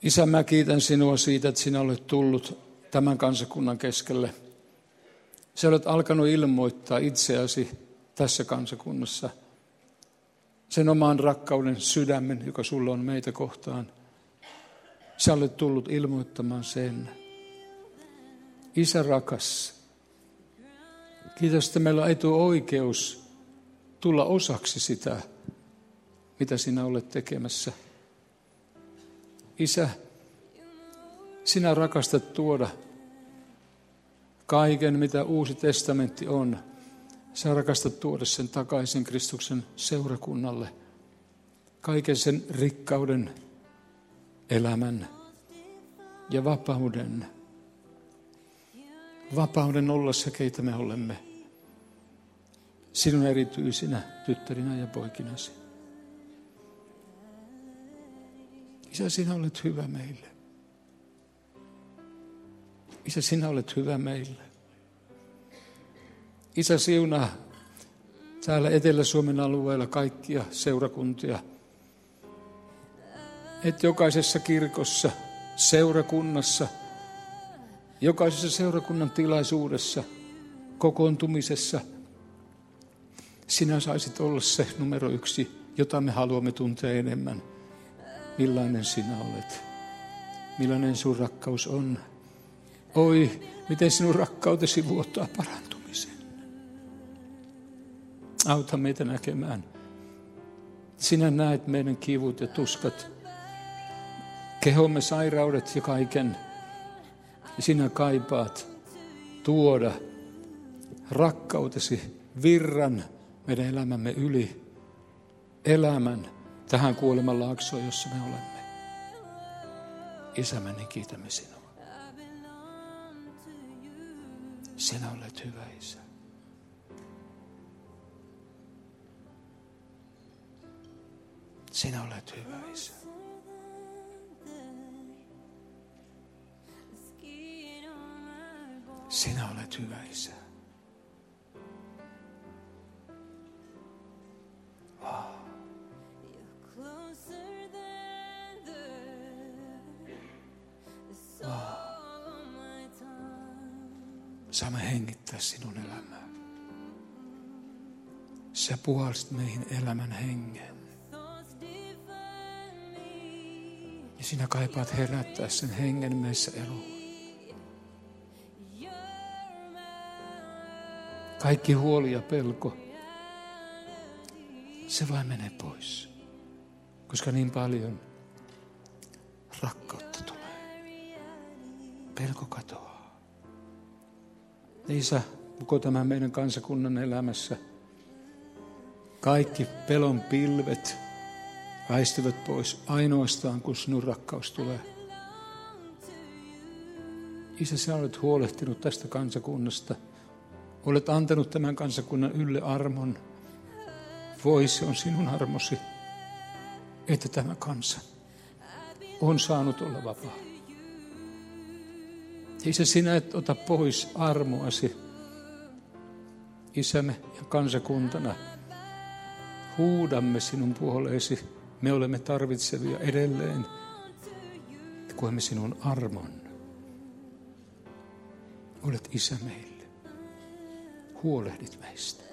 Isä, mä kiitän sinua siitä, että sinä olet tullut tämän kansakunnan keskelle. Sä olet alkanut ilmoittaa itseäsi tässä kansakunnassa. Sen oman rakkauden sydämen, joka sulla on meitä kohtaan. Sä olet tullut ilmoittamaan sen. Isä rakas, kiitos, että meillä on etuoikeus tulla osaksi sitä, mitä sinä olet tekemässä. Isä, sinä rakastat tuoda kaiken, mitä Uusi testamentti on. Sä rakastat tuoda sen takaisin Kristuksen seurakunnalle. Kaiken sen rikkauden, elämän ja vapauden. Vapauden olla se, keitä me olemme. Sinun erityisinä tyttärinä ja poikinasi. Isä, sinä olet hyvä meille. Isä, sinä olet hyvä meille. Isä, siunaa täällä Etelä-Suomen alueella kaikkia seurakuntia. Että jokaisessa kirkossa, seurakunnassa, jokaisessa seurakunnan tilaisuudessa, kokoontumisessa, sinä saisit olla se numero 1, jota me haluamme tuntea enemmän. Millainen sinä olet? Millainen sun rakkaus on? Oi, miten sinun rakkautesi vuottaa parantumisen. Auta meitä näkemään. Sinä näet meidän kivut ja tuskat, kehomme sairaudet ja kaiken. Ja sinä kaipaat tuoda rakkautesi virran meidän elämämme yli. Elämän tähän kuoleman laaksoon, jossa me olemme. Isä, me niin kiitämme sinua. Sinä olet hyvä, Isä. Sinä olet hyvä, Isä. Sinä olet hyvä, Isä. Wow. Saamme hengittää sinun elämää. Sä puhalsit meihin elämän hengen. Ja sinä kaipaat herättää sen hengen meissä eloon. Kaikki huoli ja pelko, se vain menee pois. Koska niin paljon rakkautta tulee. Pelko katoaa. Isä, koko tämän meidän kansakunnan elämässä kaikki pelon pilvet väistyvät pois ainoastaan, kun sinun rakkaus tulee. Isä, sinä olet huolehtinut tästä kansakunnasta. Olet antanut tämän kansakunnan ylle armon. Voi, se on sinun armosi, että tämä kansa on saanut olla vapaa. Isä, sinä et ota pois armoasi. Isämme ja kansakuntana huudamme sinun puoleesi. Me olemme tarvitsevia edelleen. Koemme sinun armon. Olet Isä meille. Huolehdit meistä.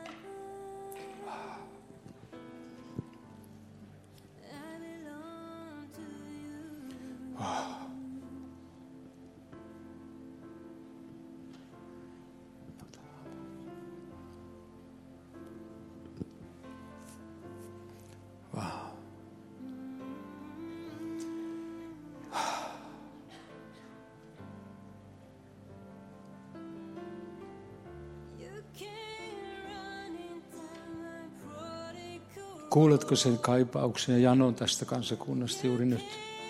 Kuuletko sen kaipauksen ja janon tästä kansakunnasta juuri nyt?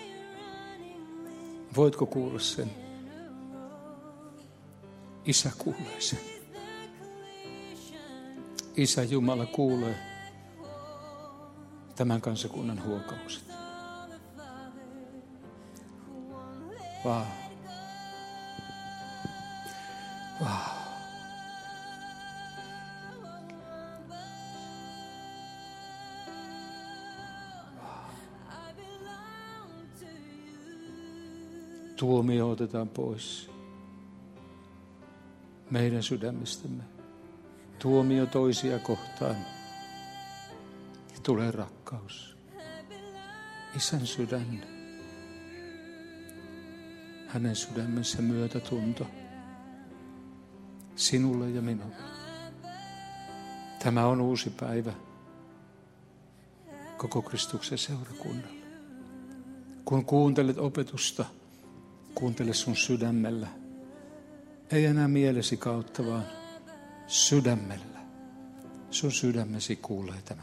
Voitko kuulla sen? Isä kuulee sen. Isä Jumala kuulee tämän kansakunnan huokaukset. Wow. Wow. tuomio otetaan pois meidän sydämistämme. Tuomio toisia kohtaan. Ja tulee rakkaus. Isän sydän. Hänen sydämensä myötätunto. Sinulle ja minulle. Tämä on uusi päivä koko Kristuksen seurakunnalle. Kun kuuntelet opetusta, kuuntele sun sydämellä. Ei enää mielesi kautta, vaan sydämellä. Sun sydämesi kuulee tämän.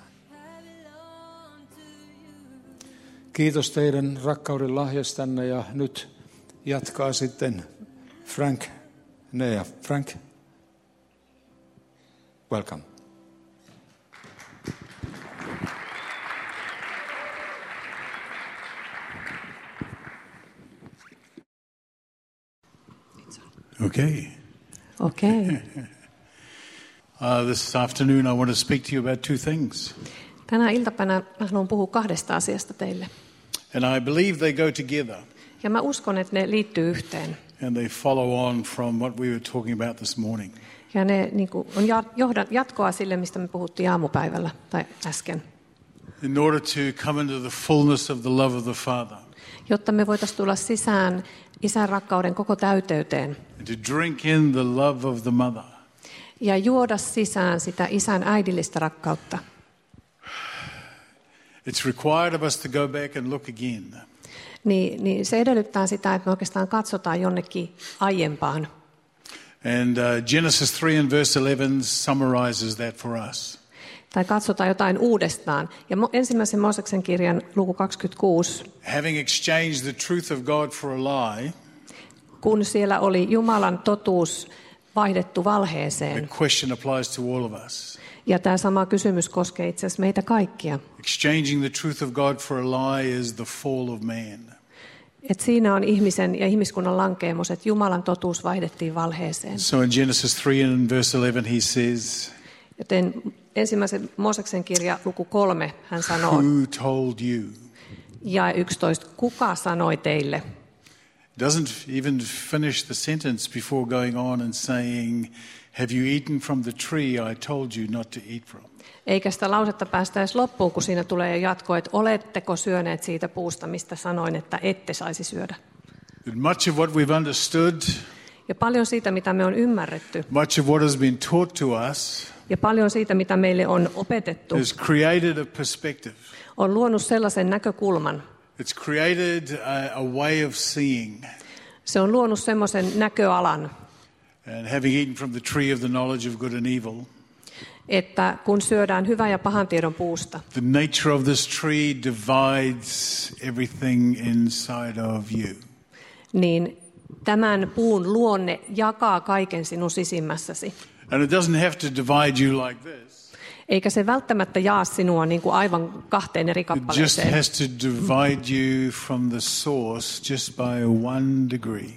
Kiitos teidän rakkauden lahjastanne ja nyt jatkaa sitten Frank Nea. Frank, welcome. Okay. This afternoon I want to speak to you about two things. Tänä iltapäivänä mä haluan puhua kahdesta asiasta teille. And I believe they go together. Ja mä uskon, että ne liittyy yhteen. And they follow on from what we were talking about this morning. Ja ne niin kuin on jatkoa sille, mistä me puhuttiin aamupäivällä tai äsken. In order to come into the fullness of the love of the Father. Jotta me voitaisiin tulla sisään Isän rakkauden koko täyteyteen. And to drink in the love of the mother. Ja juoda sisään sitä Isän äidillistä rakkautta. It's required of us to go back and look again. Niin se edellyttää sitä, että me oikeastaan katsotaan jonnekin aiempaan. And Genesis 3 and verse 11 summarizes that for us. Tai katsotaan jotain uudestaan. Ja ensimmäisen Mooseksen kirjan luku 26. Having exchanged the truth of God for a lie. Kun siellä oli Jumalan totuus vaihdettu valheeseen. The question applies to all of us. Ja tämä sama kysymys koskee itse asiassa meitä kaikkia. Exchanging the truth of God for a lie is the fall of man. Et siinä on ihmisen ja ihmiskunnan lankeemus, että Jumalan totuus vaihdettiin valheeseen. So in Genesis 3 and verse 11 he says, joten ensimmäisen Mooseksen kirja luku 3 hän sanoo, who told you? Ja 11, kuka sanoi teille? Doesn't even finish the sentence before going on and saying, have you eaten from the tree I told you not to eat from? Eikä sitä lausetta päästä edes loppuun, kun siinä tulee jatko, että oletteko syöneet siitä puusta, mistä sanoin, että ette saisi syödä. Much of what we've understood, ja paljon siitä, mitä me on ymmärretty, much of what has been taught to us, ja paljon siitä, mitä meille on opetettu, has created a perspective. On luonut sellaisen näkökulman. It's created a way of seeing. Se on luonut semmoisen näköalan. And having eaten from the tree of the knowledge of good and evil. Että kun syödään hyvän ja pahan tiedon puusta. The nature of this tree divides everything inside of you. Niin tämän puun luonne jakaa kaiken sinun sisimmässäsi. And it doesn't have to divide you like this. Eikä se välttämättä jaa sinua niin kuin aivan kahteen eri kappaleeseen. It just has to divide you from the source just by 1 degree.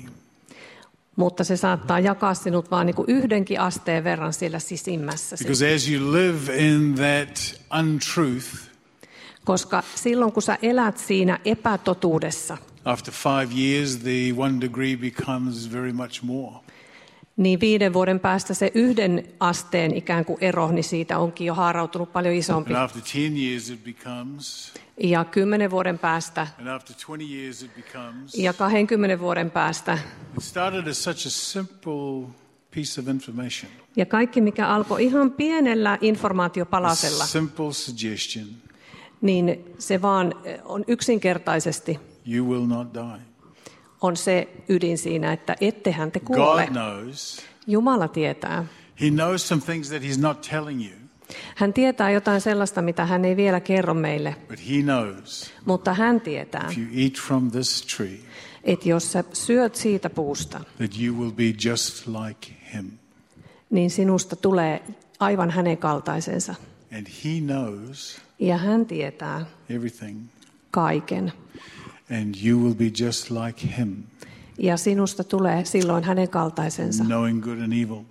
Mutta se saattaa jakaa sinut vaan niin kuin yhdenkin asteen verran siellä sisimmässäsi. Because as you live in that untruth, koska silloin kun sä elät siinä epätotuudessa, after 5 years the 1 degree becomes very much more. Niin 5 vuoden päästä se 1 asteen ikään kuin ero, niin siitä onkin jo haarautunut paljon isompi. And after 10 years it becomes. Ja 10 vuoden päästä. And after 20 years it becomes. Ja 20 vuoden päästä. It started as such a simple piece of information. Ja kaikki, mikä alkoi ihan pienellä informaatiopalasella. A simple suggestion. Niin se vaan on yksinkertaisesti. You will not die. On se ydin siinä, että ettehän te kuole. God knows. Jumala tietää. He knows some things that he's not telling you. Hän tietää jotain sellaista, mitä hän ei vielä kerro meille. But he knows. Mutta hän tietää. If you eat from this tree. Että jos sä syöt siitä puusta. That you will be just like him. Niin sinusta tulee aivan hänen kaltaisensa. And he knows. Ja hän tietää. Everything. Kaiken. And you will be just like him. Ja sinusta tulee silloin hänen kaltaisensa. Knowing good and evil.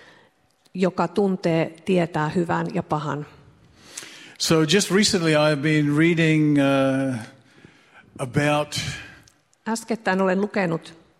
Joka tietää hyvän ja pahan. So just recently I've been reading about. Äskettäin olen lukenut.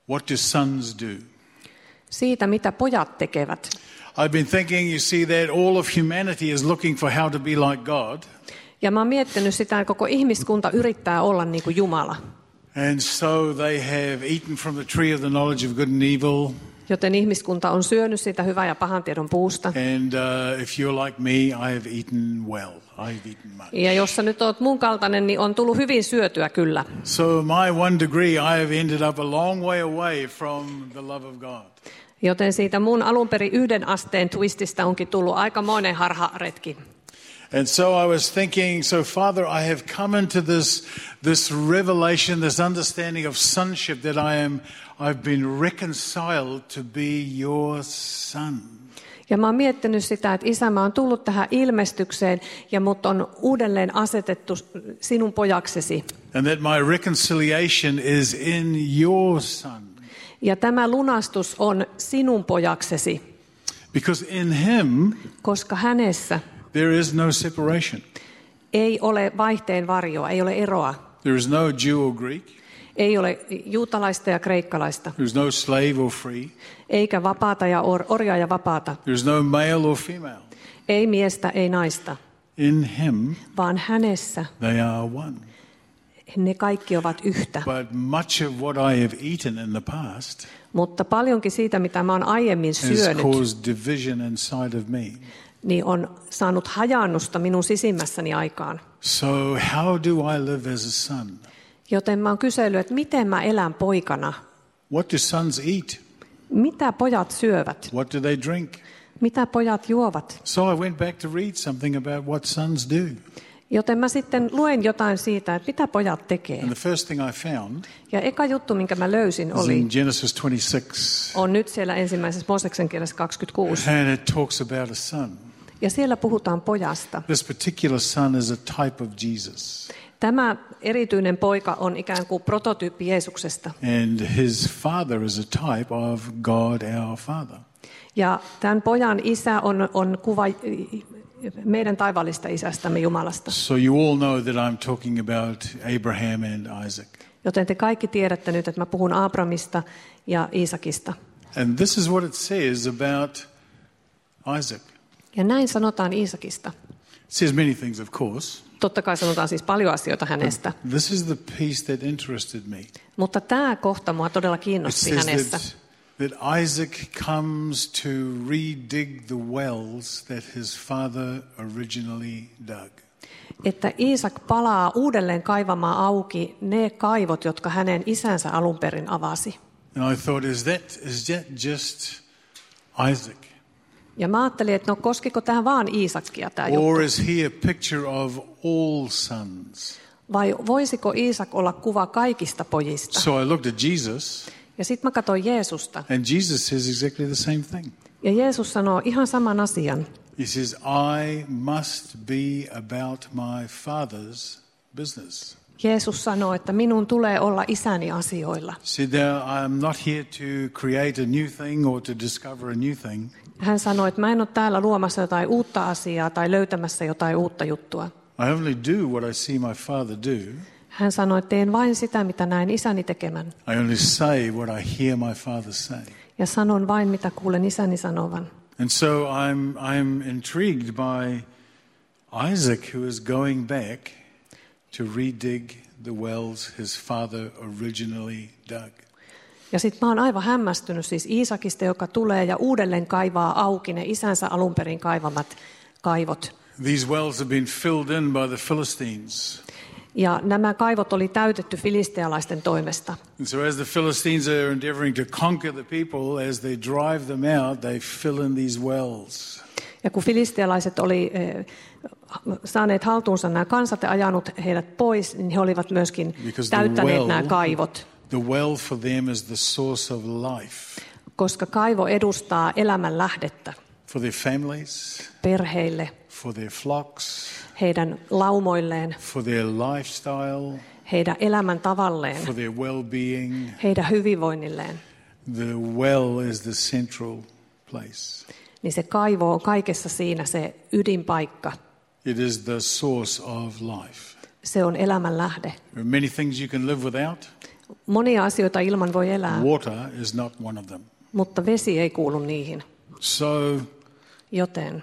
What do sons do? Siitä, mitä pojat tekevät. I've been thinking, you see, that all of humanity is looking for how to be like God. Ja mä oon miettinyt sitä, että koko ihmiskunta yrittää olla niin kuin Jumala. And so they have eaten from the tree of the knowledge of good and evil. Joten ihmiskunta on syönyt sitä hyvän ja pahan tiedon puusta. And if you're like me, I have eaten well. I've eaten much. Ja jos sä nyt oot mun kaltainen, niin on tullut hyvin syötyä kyllä. So my 1 degree, I have ended up a long way away from the love of God. Joten siitä mun alun perin 1 asteen twististä onkin tullut aikamoinen harharetki. And so I was thinking, so Father, I have come into this revelation, this understanding of sonship that I've been reconciled to be your son. Ja mä oon miettinyt sitä, että Isä, mä oon tullut tähän ilmestykseen ja mut on uudelleen asetettu sinun pojaksesi. And that my reconciliation is in your son. Ja tämä lunastus on sinun pojaksesi. Because in him Koska hänessä there is no separation. ei ole vaihteen varjoa, ei ole eroa. There is no Jew or Greek. Ei ole juutalaista ja kreikkalaista. There is no slave or free. Eikä vapaata ja orjaa ja vapaata. There is no male or female. Ei miestä, ei naista. In him Vaan hänessä they are one. ne kaikki ovat yhtä. But much of what I have eaten in the past Mutta paljonkin siitä, mitä mä oon aiemmin has syönyt, caused division inside of me. niin on saanut hajaannusta minun sisimmässäni aikaan. So how do I live as a son? Joten mä oon kysellyt, että miten mä elän poikana? What do sons eat? Mitä pojat syövät? What do they drink? Mitä pojat juovat? So I went back to read something about what sons do. Joten mä sitten luen jotain siitä, että mitä pojat tekee. And the first thing I found Ja eka juttu, minkä mä löysin, is oli, in Genesis 26. on nyt siellä ensimmäisessä Mooseksen kirjassa 26. And it talks about a son. Ja siellä puhutaan pojasta. This particular son is a type of Jesus. Tämä erityinen poika on ikään kuin prototyyppi Jeesuksesta. And his father is a type of God our Father. Ja tämän pojan isä on kuva meidän taivaallista isästämme Jumalasta. So you all know that I'm talking about Abraham and Isaac. Joten te kaikki tiedätte nyt, että mä puhun Abrahamista ja Iisakista. And this is what it says about Isaac. Ja näin sanotaan Iisakista. It says many things, of course. Totta kai sanotaan siis paljon asioita hänestä. This is the piece that interested me. Mutta tämä kohta mua todella It kiinnosti says hänestä. that Isaac comes to redig the wells that his father originally dug. Että Iisak palaa uudelleen kaivamaan auki ne kaivot, jotka hänen isänsä alun perin avasi. And I thought, is that just Isaac? Ja mä ajattelin, että no koskiko tähän vaan Iisakkia tämä Or juttu? is he a picture of all sons? Vai voisiko Iisak olla kuva kaikista pojista? So I looked at Jesus, Ja sitten mä katsoin Jeesusta. and Jesus says exactly the same thing. Ja Jeesus sanoo ihan saman asian. He says, I must be about my Father's business. Jeesus sanoo, että minun tulee olla isäni asioilla. He said, I'm not here to create a new thing or to discover a new thing. Hän sanoi, että mä en ole täällä luomassa jotain uutta asiaa tai löytämässä jotain uutta juttua. I only do what I see my Father do. Hän sanoi, että teen vain sitä, mitä näen isäni tekemän. I only say what I hear my Father say. Ja sanon vain, mitä kuulen isäni sanovan. And so I'm intrigued by Isaac, who is going back to redig the wells his father originally dug. Ja sitten mä oon aivan hämmästynyt siis Iisakista, joka tulee ja uudelleen kaivaa auki ne isänsä alun perin kaivamat kaivot. These wells have been filled in by the Philistines. Ja nämä kaivot oli täytetty filistealaisten toimesta. And so as the Philistines are endeavoring to conquer the people, as they drive them out, they fill in these wells. Ja kun filistealaiset oli saaneet haltuunsa nämä kansat ja ajanut heidät pois, niin he olivat myöskin täyttäneet nämä kaivot. The well for them is the source of life. Koska kaivo edustaa elämän lähdettä For their families, perheille, for their flocks, heidän laumoilleen, for their lifestyle, heidän elämäntavalleen, for their well-being. heidän hyvinvoinnilleen. The well is the central place. Niin se kaivo on kaikessa siinä se ydinpaikka. It is the source of life. Se on elämän lähde. There are many things you can live without. Monia asioita ilman voi elää, Water is not one of them. mutta vesi ei kuulu niihin. So Joten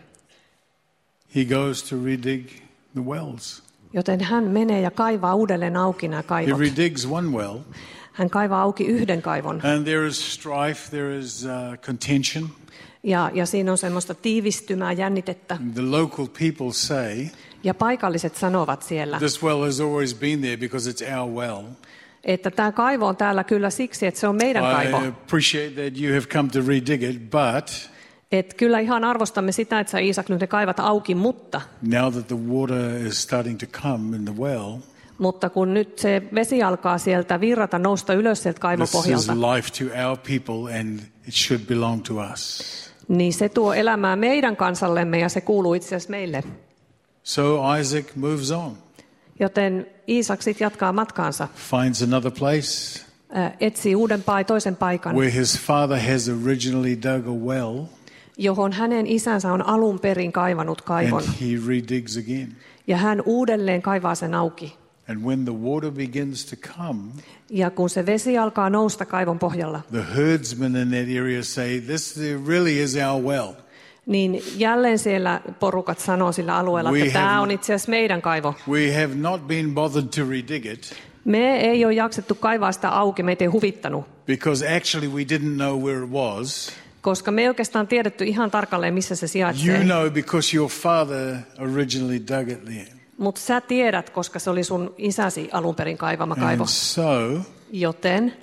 he goes to redig the wells. hän menee ja kaivaa uudelleen auki nämä He kaivot. redigs one well, Hän kaivaa auki yhden kaivon. and there is strife, there is contention. Ja siinä on semmoista tiivistymää, jännitettä. The local people say, Ja paikalliset sanovat siellä, this well has always been there because it's our well. että tämä kaivo on täällä kyllä siksi, että se on meidän kaivo. I appreciate that you have come to redig it, but Että kyllä ihan arvostamme sitä, että sä Iisak nyt ne kaivat auki, mutta now that the water is starting to come in the well, kun nyt se vesi alkaa sieltä virrata, nousta ylös sieltä this is kaivopohjalta, life to our people and it should belong to us. niin se tuo elämää meidän kansallemme ja se kuuluu itse asiassa meille. So Isaac moves on, Joten Iisak sitten jatkaa matkaansa, finds another place etsii toisen paikan, where his father has originally dug a well, johon hänen isänsä on alun perin kaivanut kaivon. and he redigs again. Ja hän uudelleen kaivaa sen auki. And when the water begins to come, Ja kun se vesi alkaa nousta kaivon pohjalla, the herdsmen in that area say, this really is our well. niin jälleen siellä porukat sanoo sillä alueella, We että tämä have- on itse asiassa meidän kaivo. We have not been bothered to redig it Me ei ole jaksettu kaivaa sitä auki, meitä ei huvittanut, because actually we didn't know where it was. koska me ei oikeastaan tiedetty ihan tarkalleen, missä se You sijaitsee. know because your father originally dug it there. Mutta sä tiedät, koska se oli sun isäsi alun perin kaivama kaivo. And so Joten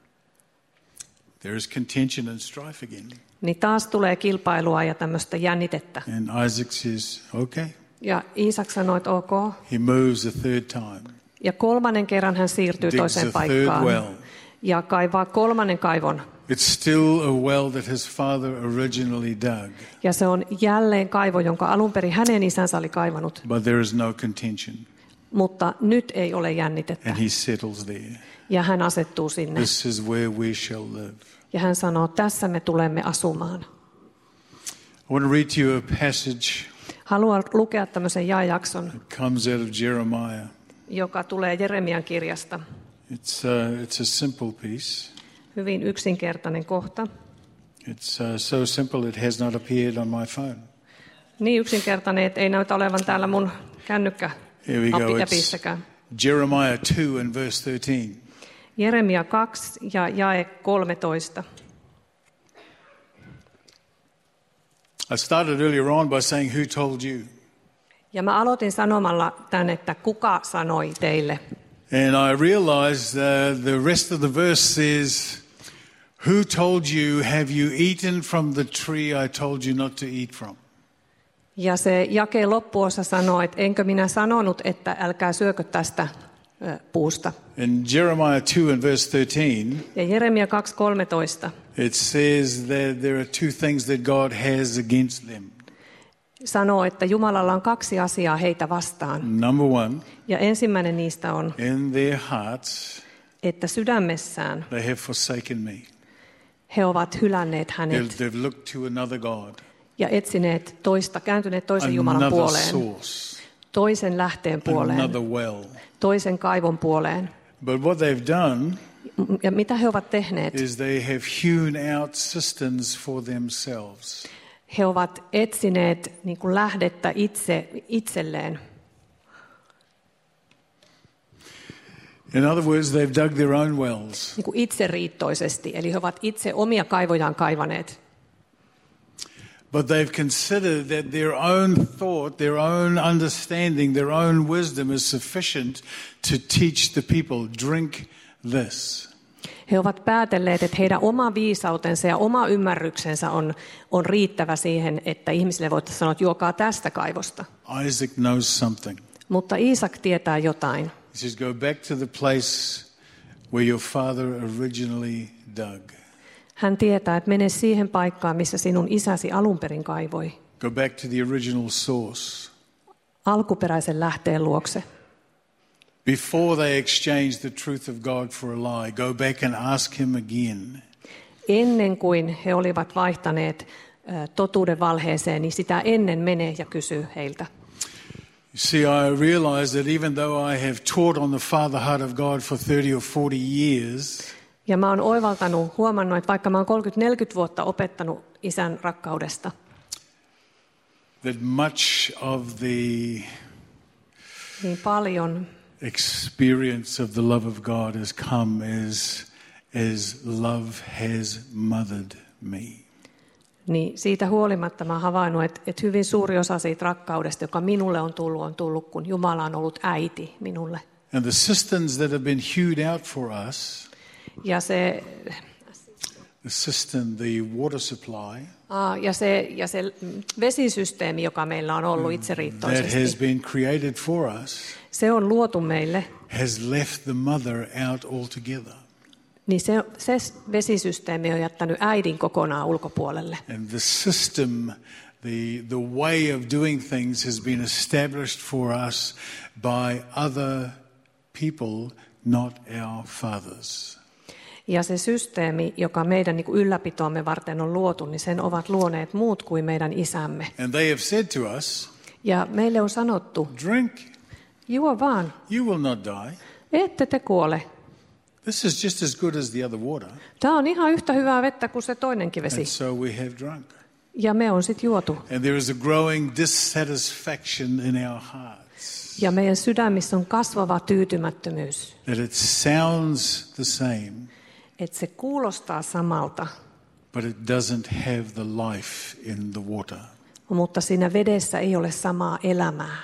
there is contention and strife again. niin taas tulee kilpailua ja tämmöistä jännitettä. And Isaac says, okay. Ja Iisak sanoi, että ok. He moves a third time. Ja kolmannen kerran hän siirtyy Digs toiseen a third paikkaan. well. Ja kaivaa kolmannen kaivon. It's still a well that his father originally dug, Ja se on jälleen kaivo, jonka alun perin hänen isänsä oli kaivanut. but there is no contention. Mutta nyt ei ole jännitettä. And he settles there. Ja hän asettuu sinne. This is where we shall live. Ja hän sanoo, tässä me tulemme asumaan. I want to read to you a passage Haluan lukea tämmöisen jaejakson, that comes out of Jeremiah. joka tulee Jeremian kirjasta. It's a simple piece. Hyvin yksinkertainen kohta. It's so simple it has not appeared on my phone. Niin yksinkertainen, että ei näytä olevan täällä mun Here we go. It's kännykkä-appissäkään. Jeremiah 2 and verse 13. Jeremia 2 ja jae 13. I started earlier on by saying, who told you? Ja mä aloitin sanomalla tän, että kuka sanoi teille. And I realized the rest of the verse says, who told you, have you eaten from the tree I told you not to eat from? Ja se jakeen loppuosa sanoo, että enkö minä sanonut, että älkää syökö tästä puusta. In Jeremiah 2 and verse 13, Ja Jeremia 2:13 it says that there are two things that God has against them. sanoo, että Jumalalla on kaksi asiaa heitä vastaan. Number one, Ja ensimmäinen niistä on, in their hearts, että sydämessään they have forsaken me. he ovat hylänneet hänet They've looked to another God, ja kääntyneet toisen Jumalan another puoleen, source, toisen lähteen puoleen, another well. toisen kaivon puoleen. But what they've done Ja mitä he ovat tehneet? is they have hewn out cisterns for themselves. He ovat etsineet niin kuin lähdettä itselleen. In other words, they've dug their own wells. Niin kuin itseriittoisesti, eli he ovat itse omia kaivojaan kaivaneet. But they've considered that their own thought, their own understanding, their own wisdom is sufficient to teach the people, drink this. He ovat päätelleet, että heidän oma viisautensa ja oma ymmärryksensä on riittävä siihen, että ihmisille voitaisiin sanoa, että juokaa tästä kaivosta. Isaac knows something. Mutta Iisak tietää jotain. He says, go back to the place where your father originally dug. Hän tietää, että mene siihen paikkaan, missä sinun isäsi alun perin kaivoi. Go back to the original source. Alkuperäisen lähteen luokse. Before they exchange the truth of God for a lie, go back and ask him again. Ennen kuin he olivat vaihtaneet totuuden valheeseen, niin sitä ennen mene ja kysy heiltä. See, I realize that even though I have taught on the Father heart of God for 30 or 40 years, ja mä oon huomannut, että vaikka mä oon 30-40 vuotta opettanut isän rakkaudesta, that much of the niin paljon experience of the love of God has come as love has mothered me. Niin siitä huolimatta mä oon havainnut, että hyvin suuri osa siitä rakkaudesta, joka minulle on tullut, kun Jumala on ollut äiti minulle. And the cisterns that have been hewed out for us, ja se the cistern, the water supply, ja se vesisysteemi, joka meillä on ollut itseriittoisesti, that has been created for us, se on luotu meille, has left the mother out altogether. Niin se vesisysteemi on jättänyt äidin kokonaan ulkopuolelle. And the system, the way of doing things has been established for us by other people, not our fathers. Ja se systeemi, joka meidän niin kuin ylläpitoamme varten on luotu, niin sen ovat luoneet muut kuin meidän isämme. And they have said to us, ja meille on sanottu, drink, juo vaan, you will not die. Ette te kuole. This is just as good as the other water. Tämä on ihan yhtä hyvää vettä kuin se toinenkin vesi. And so we have drunk. Ja me on sitten juotu. And there is a growing dissatisfaction in our hearts. Ja meidän sydämissä on kasvava tyytymättömyys. That it sounds the same. Että se kuulostaa samalta. But it doesn't have the life in the water. Mutta siinä vedessä ei ole samaa elämää.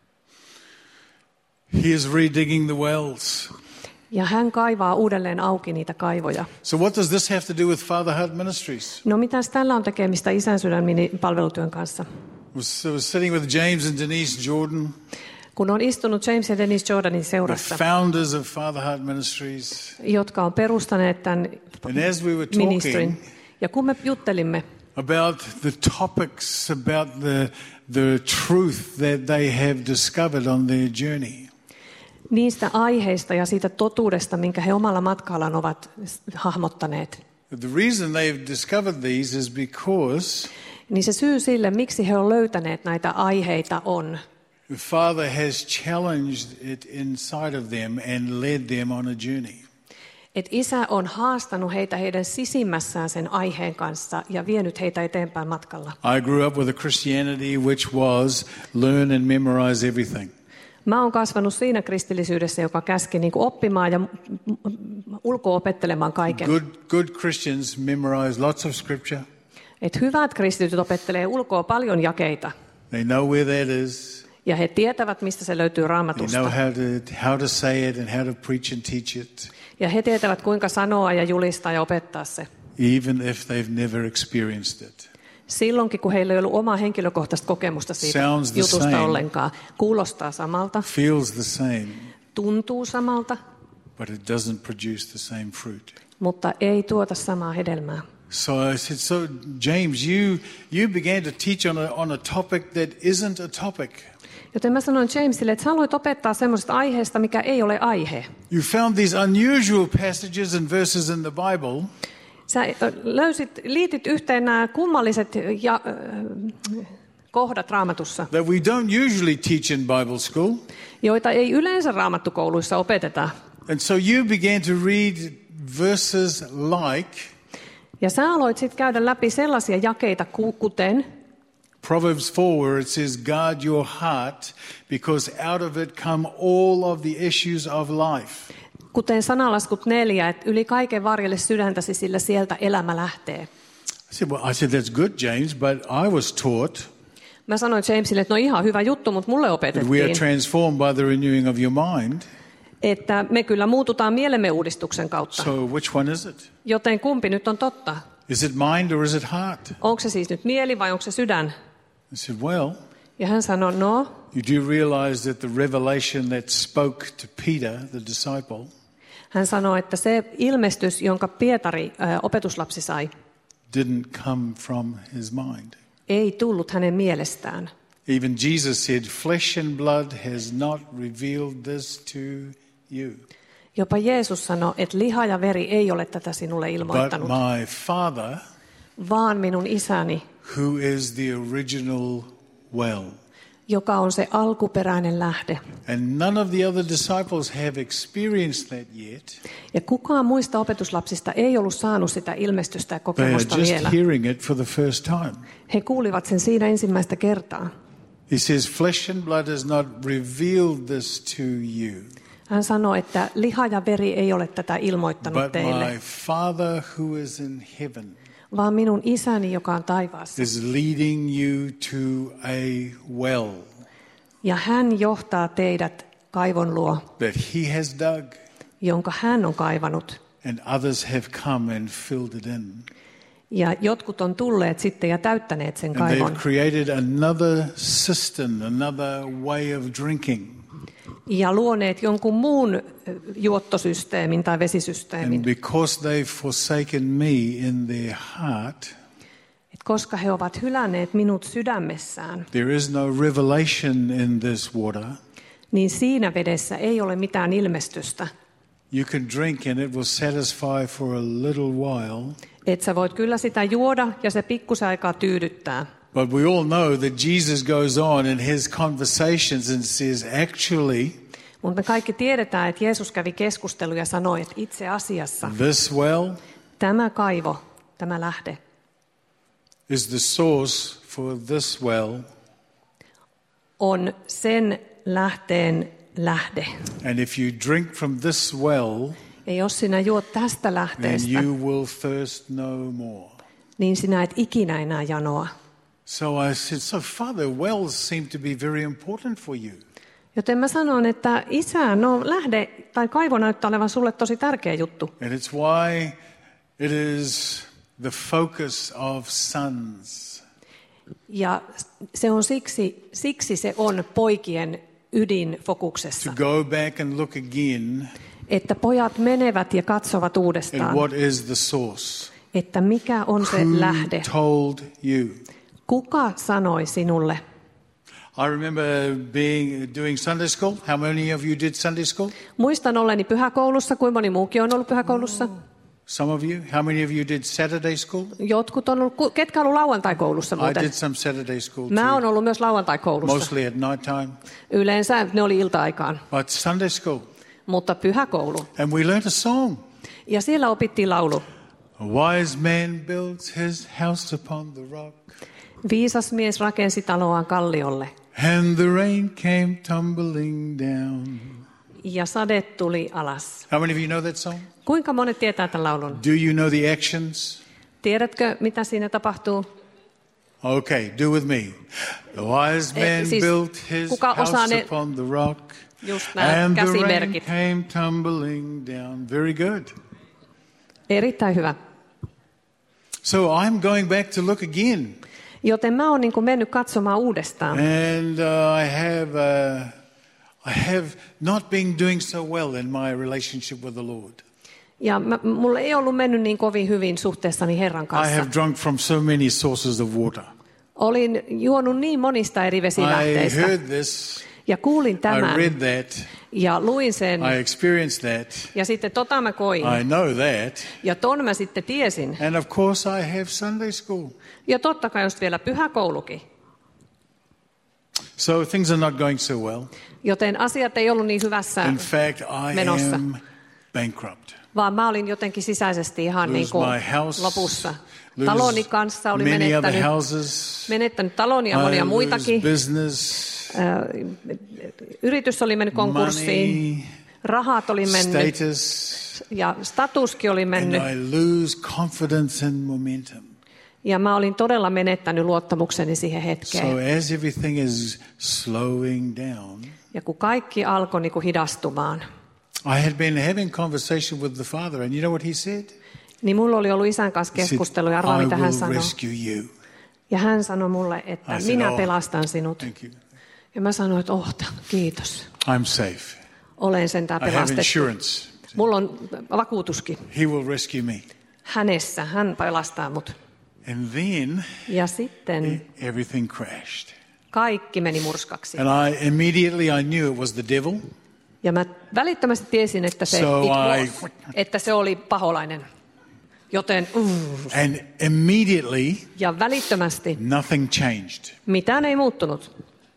He is redigging the wells. Ja hän kaivaa uudelleen auki niitä kaivoja. So what does this have to do with Father Heart Ministries? No mitäs tällä on tekemistä Isän sydän palvelutyön kanssa? Was sitting with James and Denise Jordan. Kun on istunut James ja Denise Jordanin seurassa, the founders of Father Heart Ministries, jotka on perustaneet tämän ministerin. Ja kun me juttelimme about the topics, about the truth that they have discovered on their journey, niistä aiheista ja siitä totuudesta, minkä he omalla matkallaan ovat hahmottaneet. The reason they've discovered these is because niin se syy sille, miksi he on löytäneet näitä aiheita on, the Father has challenged it inside of them and led them on a journey. Et Isä on haastanut heitä heidän sisimmässään sen aiheen kanssa ja vienyt heitä eteenpäin matkalla. I grew up with a Christianity which was learn and memorize everything. Mä oon kasvanut siinä kristillisyydessä, joka käski niin kuin oppimaan ja ulko-opettelemaan kaiken. Good Christians memorize lots of scripture. Et hyvät kristityt opettelee ulkoa paljon jakeita. They know where that is. Ja he tietävät, mistä se löytyy Raamatusta. They know how to say it and how to preach and teach it. Ja he tietävät, kuinka sanoa ja julistaa ja opettaa se. Even if they've never experienced it. Silloinkin, kun heillä ei ollut omaa henkilökohtaista kokemusta siitä jutusta ollenkaan. Kuulostaa samalta. Feels the same. Tuntuu samalta. But it doesn't produce the same fruit. Mutta ei tuota samaa hedelmää. So I said, so James, you began to teach on a topic that isn't a topic. Joten mä sanoin Jamesille, että sä aloit opettaa semmoisesta aiheesta, mikä ei ole aihe. You found these unusual passages and verses in the Bible. Sä liitit yhteen nämä kummalliset kohdat Raamatussa, that we don't usually teach in Bible school. Joita ei yleensä raamattukouluissa opeteta. And so you began to read verses like, ja sä aloit sitten käydä läpi sellaisia jakeita kuten Proverbs 4, where it says, guard your heart, because out of it come all of the issues of life. Kuten sananlaskut 4, että yli kaiken varjelle sydäntäsi, sillä sieltä elämä lähtee. I said, that's good, James, but I was taught Mä sanoin Jamesille, että no ihan hyvä juttu, mutta mulle opetettiin, we are transformed by the renewing of your mind. Että me kyllä muututaan mielemme uudistuksen kautta. So which one is it? Joten kumpi nyt on totta? Is it mind or is it heart? Onko se siis nyt mieli vai onko se sydän? I said, well, ja hän sanoi, no, you do realize that the revelation that spoke to Peter, the disciple, hän sanoi, että se ilmestys, jonka Pietari, opetuslapsi, sai, didn't come from his mind. Ei tullut hänen mielestään. Even Jesus said, flesh and blood has not revealed this to you. Jopa Jeesus sanoi, että liha ja veri ei ole tätä sinulle ilmoittanut. But my Father, vaan minun isäni, who is the original well, joka on se alkuperäinen lähde. And none of the other disciples have experienced that yet. Ja kukaan muista opetuslapsista ei ollut saanut sitä ilmestystä ja They are kokemusta just vielä. hearing it for the first time. He kuulivat sen siinä ensimmäistä kertaa. He says, flesh and blood has not revealed this to you, Hän sanoi, että liha ja veri ei ole tätä ilmoittanut but teille, my Father who is in heaven vaan minun isäni, joka on taivaassa. is leading you to a well Ja hän johtaa teidät kaivon luo, that he has dug, jonka hän on kaivanut. and others have come and filled it in. Ja jotkut on tulleet sitten ja täyttäneet sen And kaivon. they've created another cistern, another way of drinking. Ja luoneet jonkun muun juottosysteemin tai And vesisysteemin. because they've forsaken me in their heart, Et koska he ovat hylänneet minut sydämessään, there is no revelation in this water. niin siinä vedessä ei ole mitään ilmestystä. You can drink and it will satisfy for a little while. Et sä voit kyllä sitä juoda ja se pikkusen aikaa tyydyttää. But we all know that Jesus goes on in his conversations and says, actually, Mutta me kaikki tiedetään, että Jeesus kävi keskustelua ja sanoi, että itse asiassa this well tämä kaivo, tämä lähde, is the source for this well. on sen lähteen lähde. And if you drink from this well, Ja jos sinä juot tästä then lähteestä, you will thirst no more. niin sinä et ikinä enää janoa. So I said, so Father, wells seem to be very important for you. Joten mä sanon, että isä, no lähde tai kaivo näyttää olevan sulle tosi tärkeä juttu. And it's why it is the focus of sons. Ja se on siksi se on poikien To ydinfokuksessa. go back and look again Että pojat menevät ja katsovat at uudestaan, what is the source. että mikä on se Who lähde. told you? Kuka sanoi sinulle? I remember doing Sunday school. How many of you did Sunday school? Muistan olleni pyhäkoulussa, kuinka moni muukin on ollut pyhäkoulussa. Some of you. How many of you did Saturday school? Jotkut on ollut, ketkä on ollut lauantai-koulussa I muuten? did some Saturday school Mä too. oon ollut myös lauantai-koulussa. Mostly at night time. Yleensä ne oli ilta-aikaan, But Sunday school. mutta pyhäkoulu. And we learnt a song. Ja siellä opittiin laulu. A wise man builds his house upon the rock. Viisas mies rakensi taloaan kalliolle. And the rain came tumbling down. Ja sade tuli alas. How many of you know that song? Kuinka monet tietää tämän laulun? Do you know the actions? Tiedätkö, mitä siinä tapahtuu? Okay, do with me. The wise man siis built his kuka osaa house ne- upon the rock. Just nämä And the rain käsimerkit. came tumbling down. Very good. Erittäin hyvä. So I'm going back to look again. Joten mä oon niin kuin mennyt katsomaan uudestaan. And I have not been doing so well in my relationship with the Lord. Ja mulla ei ollut mennyt niin kovin hyvin suhteessani Herran I kanssa. have drunk from so many sources of water. Olin juonut niin monista eri I vesilähteistä. heard this, Ja kuulin I tämän read that, ja luin sen. I experienced that, Ja sitten mä koin. I know that, Ja ton mä sitten tiesin. and of course I have Sunday school. Ja totta kai just vielä pyhäkoulukin. So things are not going so well. Joten asiat ei ollut niin hyvässä, In fact, I menossa. am bankrupt. vaan mä olin jotenkin sisäisesti ihan niin Lose kuin my house, lopussa. lose Taloni kanssa oli many other houses, menettänyt taloni ja monia I muitakin. lose business, Yritys oli mennyt konkurssiin, money, rahat oli mennyt status, ja statuskin oli and mennyt. I lose confidence and momentum. Ja mä olin todella menettänyt luottamukseni siihen So hetkeen. as everything is slowing down, Ja kun kaikki alkoi niin kuin hidastumaan, I had been having conversation with the Father, and you know what he said? niin mulla oli ollut isän kanssa He said, keskustelu ja arvaa, I mitä hän will sanoi. rescue you. Ja hän sanoi mulle, että I said, minä "Oh, pelastan sinut. Thank you. Ja mä sanoin, että kiitos. I'm safe. Olen sentään I have pelastettu. insurance. Mulla on vakuutuskin He will rescue me. hänessä. Hän pelastaa mut. And then Ja sitten everything crashed. kaikki meni murskaksi. And I knew it was the devil. Ja mä välittömästi tiesin, että että se oli paholainen. Joten And immediately ja välittömästi nothing changed. mitään ei muuttunut.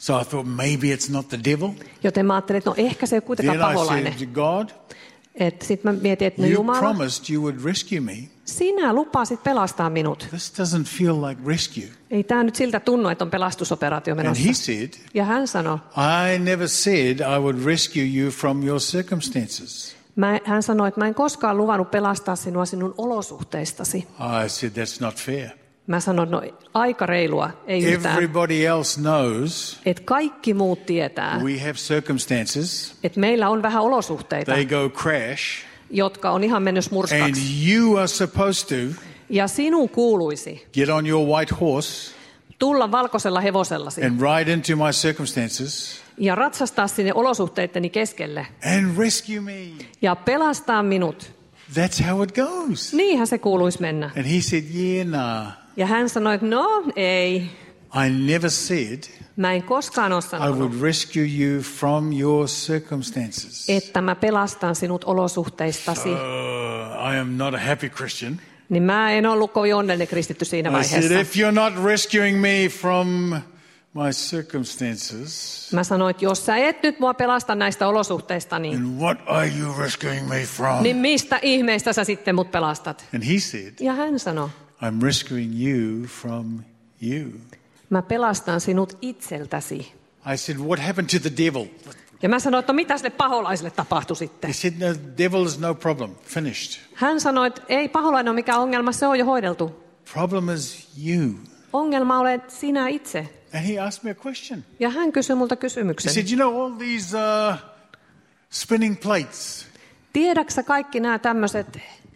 So I thought maybe it's not the devil. Joten mä ajattelin, että no ehkä se ei ole kuitenkaan Then I paholainen. said, God, Sitten mä mietin, että no you Jumala, promised you would rescue me. sinä lupasit pelastaa minut. This doesn't feel like rescue. Ei tämä nyt siltä tunnu, että on pelastusoperaatio And menossa. he said, Ja hän sanoi, I never said I would rescue you from your circumstances. hän sanoi, että mä en koskaan luvannut pelastaa sinua sinun olosuhteistasi. I said, that's not fair. Mä sanoin, no aika reilua, ei yhtään. Everybody else knows Että kaikki muut tietää, we have circumstances. että meillä on vähän olosuhteita, They go crash. jotka on ihan mennyt And murskaksi. you are supposed to Ja sinun kuuluisi get on your white horse tulla valkoisella hevosellasi and ride into my circumstances ja ratsastaa sinne olosuhteitteni keskelle and rescue me. ja pelastaa minut. That's how it goes. Niinhän se kuuluisi mennä. And he said, yeah, nah. Ja hän sanoi, että no ei, I never said mä en koskaan ole I sanonut, would rescue you from your circumstances. että mä pelastan sinut olosuhteistasi. I am not a happy Christian. Niin mä en ollut kovin onnellinen kristitty siinä I said, vaiheessa. if you're not rescuing me from my circumstances, Mä sanoin, että jos sä et nyt mua pelasta näistä olosuhteista, niin, then what are you rescuing me from? niin mistä ihmeistä sä sitten mut pelastat? And he said, Ja hän sanoi, I'm rescuing you from you. mä pelastan sinut itseltäsi. I said, what happened to the devil? Ja mä sanoin, että no mitä sille paholaiselle tapahtui sitten? He said, no, the devil is no problem. Finished. Hän sanoi, että ei paholainen ole mikään ongelma, se on jo hoideltu. Problem is you. Ongelma olet sinä itse. And he asked me a question. Ja hän kysyi multa He kysymyksen. said, you know all these spinning plates? Tiedätkö kaikki nämä tämmöiset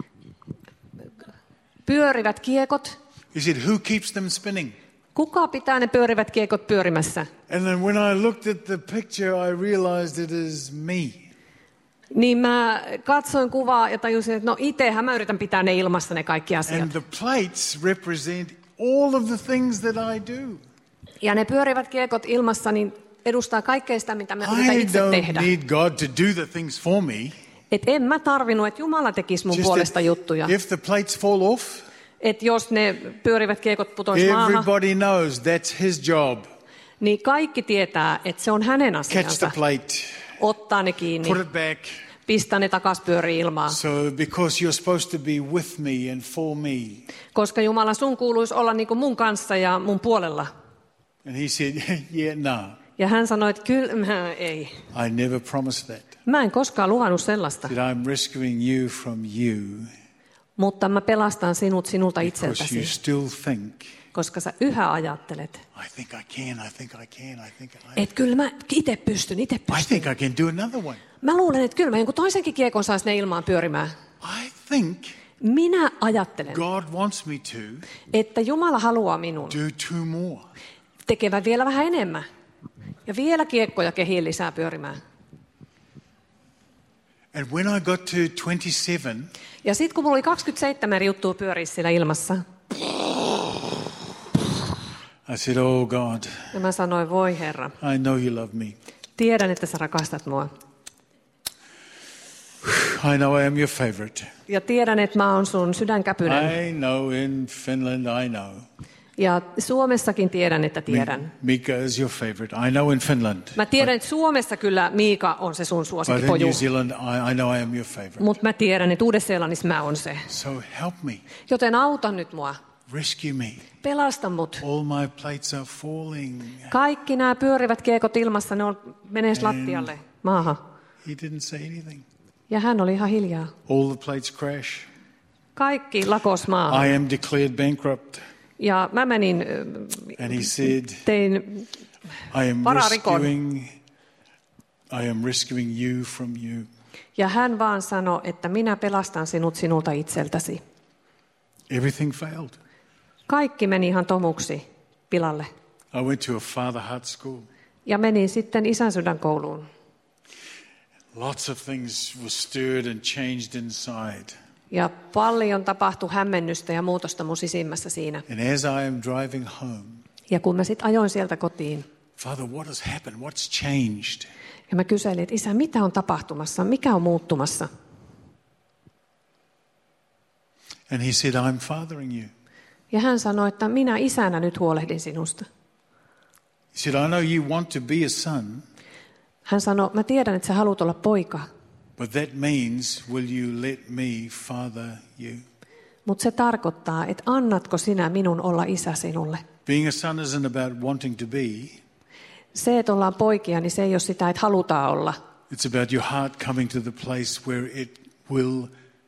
pyörivät kiekot? He said, who keeps them spinning? Kuka pitää ne pyörivät kiekot pyörimässä? And then when I looked at the picture, I realized it is me. Niin mä katsoin kuvaa ja tajusin, että no itehän mä yritän pitää ne ilmassa ne kaikki asiat. And the plates represent all of the things that I do. Ja ne pyörivät kiekot ilmassa niin edustaa kaikkea sitä, mitä mä yritän I itse don't tehdä. need God to do the things for me. Et en mä tarvinnut, että Jumala tekisi mun Just puolesta that juttuja. if the plates fall off, Että jos ne pyörivät kiekot putois maahan, everybody knows that's his job. niin kaikki tietää, että se on hänen Catch the asiansa. plate, Ottaa ne kiinni, put it back. pistää ne takas pyörii ilmaan. So because you're supposed to be with me and for me. Koska Jumala, sun kuuluisi olla niin kuin mun kanssa ja mun puolella. And he said, yeah, no, Ja hän sanoi, että kyllä, ei. I never promised that. Mä en koskaan luvannut sellaista, That I'm rescuing you from you mutta mä pelastan sinut sinulta because you itseltäsi, still think, koska sä yhä ajattelet, I think I can, I think I can, I think I että kyllä mä itse pystyn. I think I can do another one. Mä luulen, että kyllä mä jonkun toisenkin kiekon saisi ne ilmaan pyörimään. I think Minä ajattelen, God wants me to että Jumala haluaa minun do two more. tekevän vielä vähän enemmän. Ja vielä kiekkoja kehiin lisää pyörimään. And when I got to 27, Ja sitten kun mulla oli 27 eri juttua pyöriä siellä ilmassa, I said, oh God, ja mä sanoin, voi Herra, I know you love me. tiedän, että sä rakastat mua. I know I am your favorite. Ja tiedän, että mä oon sun sydänkäpynen. I know in Finland, I know. Ja Suomessakin tiedän, että tiedän. Mika is your favorite. I know in Finland. Mä tiedän, että Suomessa kyllä Miika on se sun But in suosikkipoju. New Zealand, I know I am your favorite. Mutta mä tiedän, että Uudessa-Seelannissa mä oon se. So help me. Joten auta nyt mua. Rescue me. Pelasta mut. All my plates are falling. Kaikki nämä pyörivät kiekot ilmassa, ne on menees lattialle, maahan. He didn't say anything. Ja hän oli ihan hiljaa. All the plates crash. Kaikki lakos maahan. I am declared bankrupt. Ja mä menin, And he said, tein I am vararikon. rescuing you from you. Ja hän vaan sanoi, että minä pelastan sinut sinulta itseltäsi. Everything failed. Kaikki meni ihan tomuksi pilalle. I went to a Father Heart school. Ja menin sitten Isän sydänkouluun. Lots of things were stirred and changed inside. Ja paljon tapahtui hämmennystä ja muutosta mun sisimmässä siinä. And as I am driving home, Ja kun mä sitten ajoin sieltä kotiin, Father, what has happened? What's changed? ja mä kyselin, että Isä, mitä on tapahtumassa? Mikä on muuttumassa? And he said, I'm fathering you. Ja hän sanoi, että minä isänä nyt huolehdin sinusta. said, I know you want to be a son, Hän sanoi, mä tiedän, että sä haluat olla poika, but that means, will you let me father you? mutta se tarkoittaa, että annatko sinä minun olla isä sinulle. Being a son isn't about wanting to be. Se, että ollaan poikia, niin se ei ole sitä, että halutaan olla. It's about your heart coming to the place where it will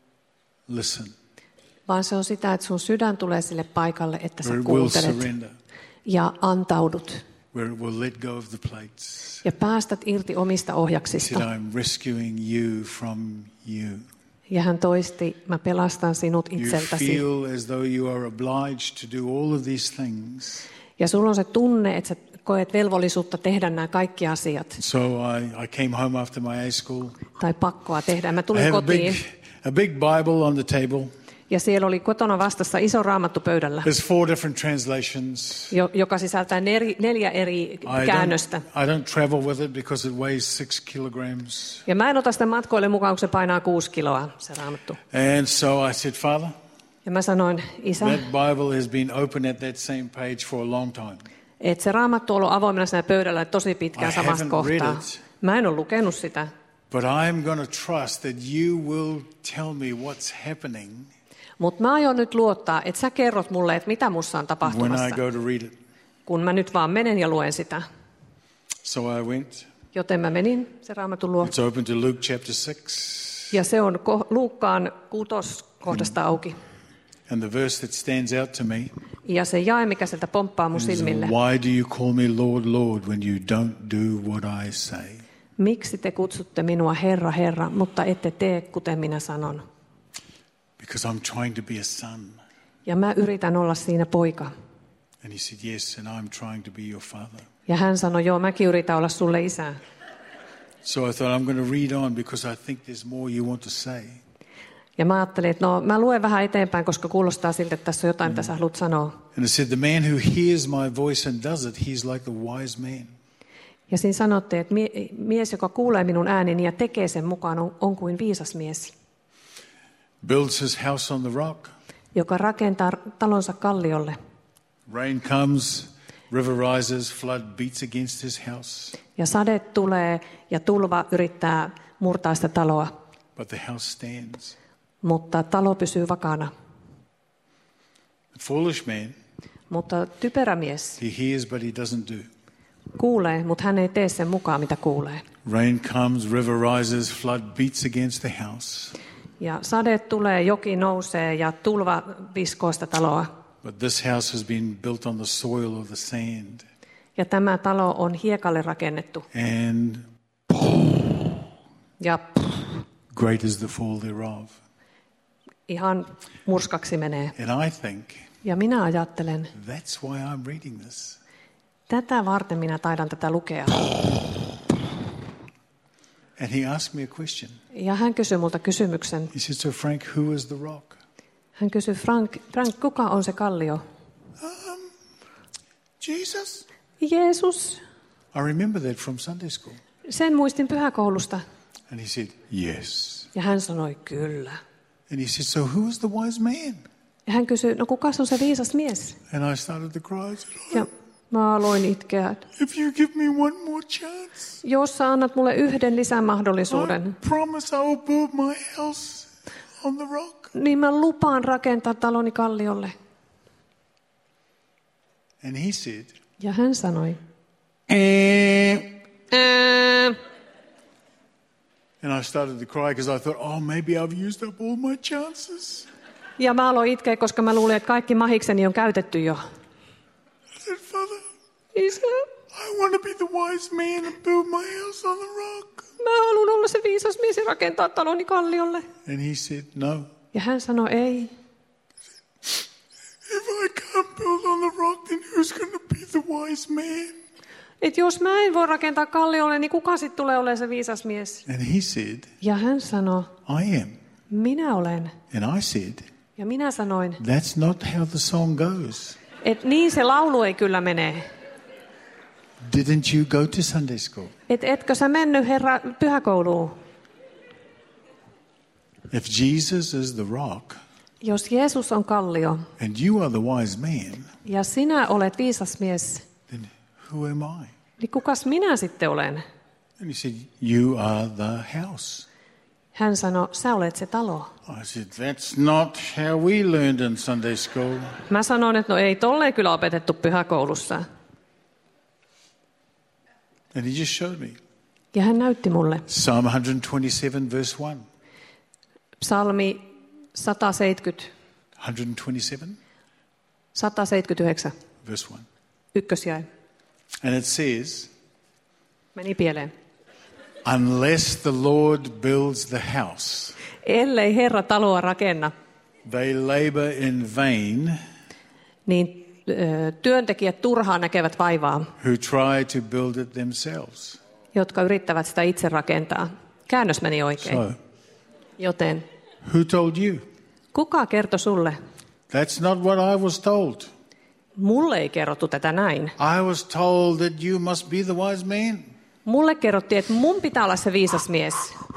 listen. Vaan se on sitä, että sun sydän tulee sille paikalle, että sä Where it will kuuntelet surrender. ja antaudut. Where it will let go of the plates. Ja päästät irti omista He ohjaksista. said, I'm rescuing you from you. Ja hän toisti, mä pelastan sinut You itseltäsi. feel as though you are obliged to do all of these things. Ja sulla on se tunne, että sä koet velvollisuutta tehdä nämä kaikki asiat. So I came home after my A school. Tai pakkoa tehdä. Mä I tulin have kotiin a big Bible on the table. ja siellä oli kotona vastassa iso raamattu pöydällä, There's 4 different translations. joka sisältää 4 eri käännöstä. I don't travel with it because it weighs 6 kilograms. Ja mä en ota sitä matkoille mukaan, kun se painaa 6 kiloa, se raamattu. And so I said, Father, Ja mä sanoin, isä, that Bible has been open at that same page for a long time. että se raamattu on ollut avoimena siinä pöydällä tosi pitkään I samasta haven't read kohtaa. it. Mä en ole lukenut sitä, But I'm going to trust that you will tell me what's happening mutta mä aion nyt luottaa, että sä kerrot mulle, että mitä mussa on when I tapahtumassa, go to read it. kun mä nyt vaan menen ja luen sitä. So I went. Joten mä menin se raamatun luo. It's open to Luke chapter 6. Ja se on Luukkaan 6. kohdasta auki. And the verse that stands out to me Ja se jae, mikä sieltä pomppaa mun is, silmille. why do you call me Lord, Lord, when you don't do what I say? Miksi te kutsutte minua Herra, Herra, mutta ette tee, kuten minä sanon? Because I'm trying to be a son. Ja mä yritän olla siinä poika. And he said, yes, and I'm trying to be your father. Ja hän sanoi, joo, mäkin yritän olla sulle isä. So I thought I'm going to read on because I think there's more you want to say. Ja mä ajattelin, että no, mä luen vähän eteenpäin, koska kuulostaa siltä, että tässä on jotain, mitä sä haluat sanoa. And it said, the man who hears my voice and does it, he's like the wise man. Ja siinä sanottiin, että mies, joka kuulee minun ääneni ja tekee sen mukaan, on kuin viisas mies, Builds his house on the rock. joka rakentaa talonsa kalliolle. Rain comes, river rises, flood beats against his house. Ja sade tulee ja tulva yrittää murtaa sitä taloa, But the house stands. mutta talo pysyy vakaana. The foolish man, Mutta typerä mies he hears but he doesn't do. kuulee, mutta hän ei tee sen mukaan, mitä kuulee. Rain comes, river rises, flood beats against the house. Ja sade tulee, joki nousee ja tulva viskoo sitä taloa. But this house has been built on the soil of the sand. Ja tämä talo on hiekalle rakennettu. And Ja great is the fall thereof. ihan murskaksi menee. And I think Ja minä ajattelen, that's why I'm reading this. tätä varten minä taidan tätä lukea. And he asked me a question. Ja hän kysyi multa kysymyksen. He said, so Frank, who is the rock? Hän kysyi, Frank, kuka on se kallio? Jesus. Jeesus. I remember that from Sunday school. Sen muistin pyhäkoulusta. And he said, yes. Ja hän sanoi, kyllä. And he said, so who is the wise man? Ja hän kysyi, no kuka on se viisas mies? And I started to cry. I said, Ja mä aloin itkeä. if you give me one more chance, Jos sä annat mulle yhden lisämahdollisuuden, I promise I will build my house on the rock. niin mä lupaan rakentaa taloni kalliolle. And he said, Ja hän sanoi, and I started to cry because I thought, oh, maybe I've used up all my chances. ja mä aloin itkeä, koska mä luulin, että kaikki mahikseni on käytetty jo. I said, Father, Isä, I want to be the wise man and build my house on the rock. mä haluan olla se viisas mies ja rakentaa taloni kalliolle. And he said, no. Ja hän sanoi, ei. If I can't build on the rock, then who's going to be the wise man? Että jos mä en voi rakentaa kalliolle, niin kuka sitten tulee olemaan se viisas mies? And he said, Ja hän sanoi, I am. minä olen. And I said, Ja minä sanoin, that's not how the song goes. että niin se laulu ei kyllä mene. Didn't you go to Sunday school? Että etkö sä mennyt herra pyhäkouluun? If Jesus is the rock Jos Jeesus on kallio and you are the wise man, ja sinä olet viisas mies, then who am I? Niin kukas minä sitten olen? And he said, you are the house. Hän sanoi, sä olet se talo. I said, that's not how we learned in Sunday school. Mä sanoin, että no ei tolleen kyllä opetettu pyhäkoulussa. And he just showed me. Ja hän näytti mulle. Psalm 127 verse 1. Psalmi 170. 127 179. verse 1. Ykkösjae. And it says, Meni pieleen. unless the Lord builds the house, Ellei Herra taloa rakenna, they labor in vain niin työntekijät turhaan näkevät vaivaa, who try to build it themselves. jotka yrittävät sitä itse rakentaa. Käännös meni oikein. So, Joten who told you? kuka kertoi sulle? That's not what I was told. Mulle ei kerrottu tätä näin. I was told that you must be the wise man. Mulle kerrottiin, että mun pitää olla se viisas mies.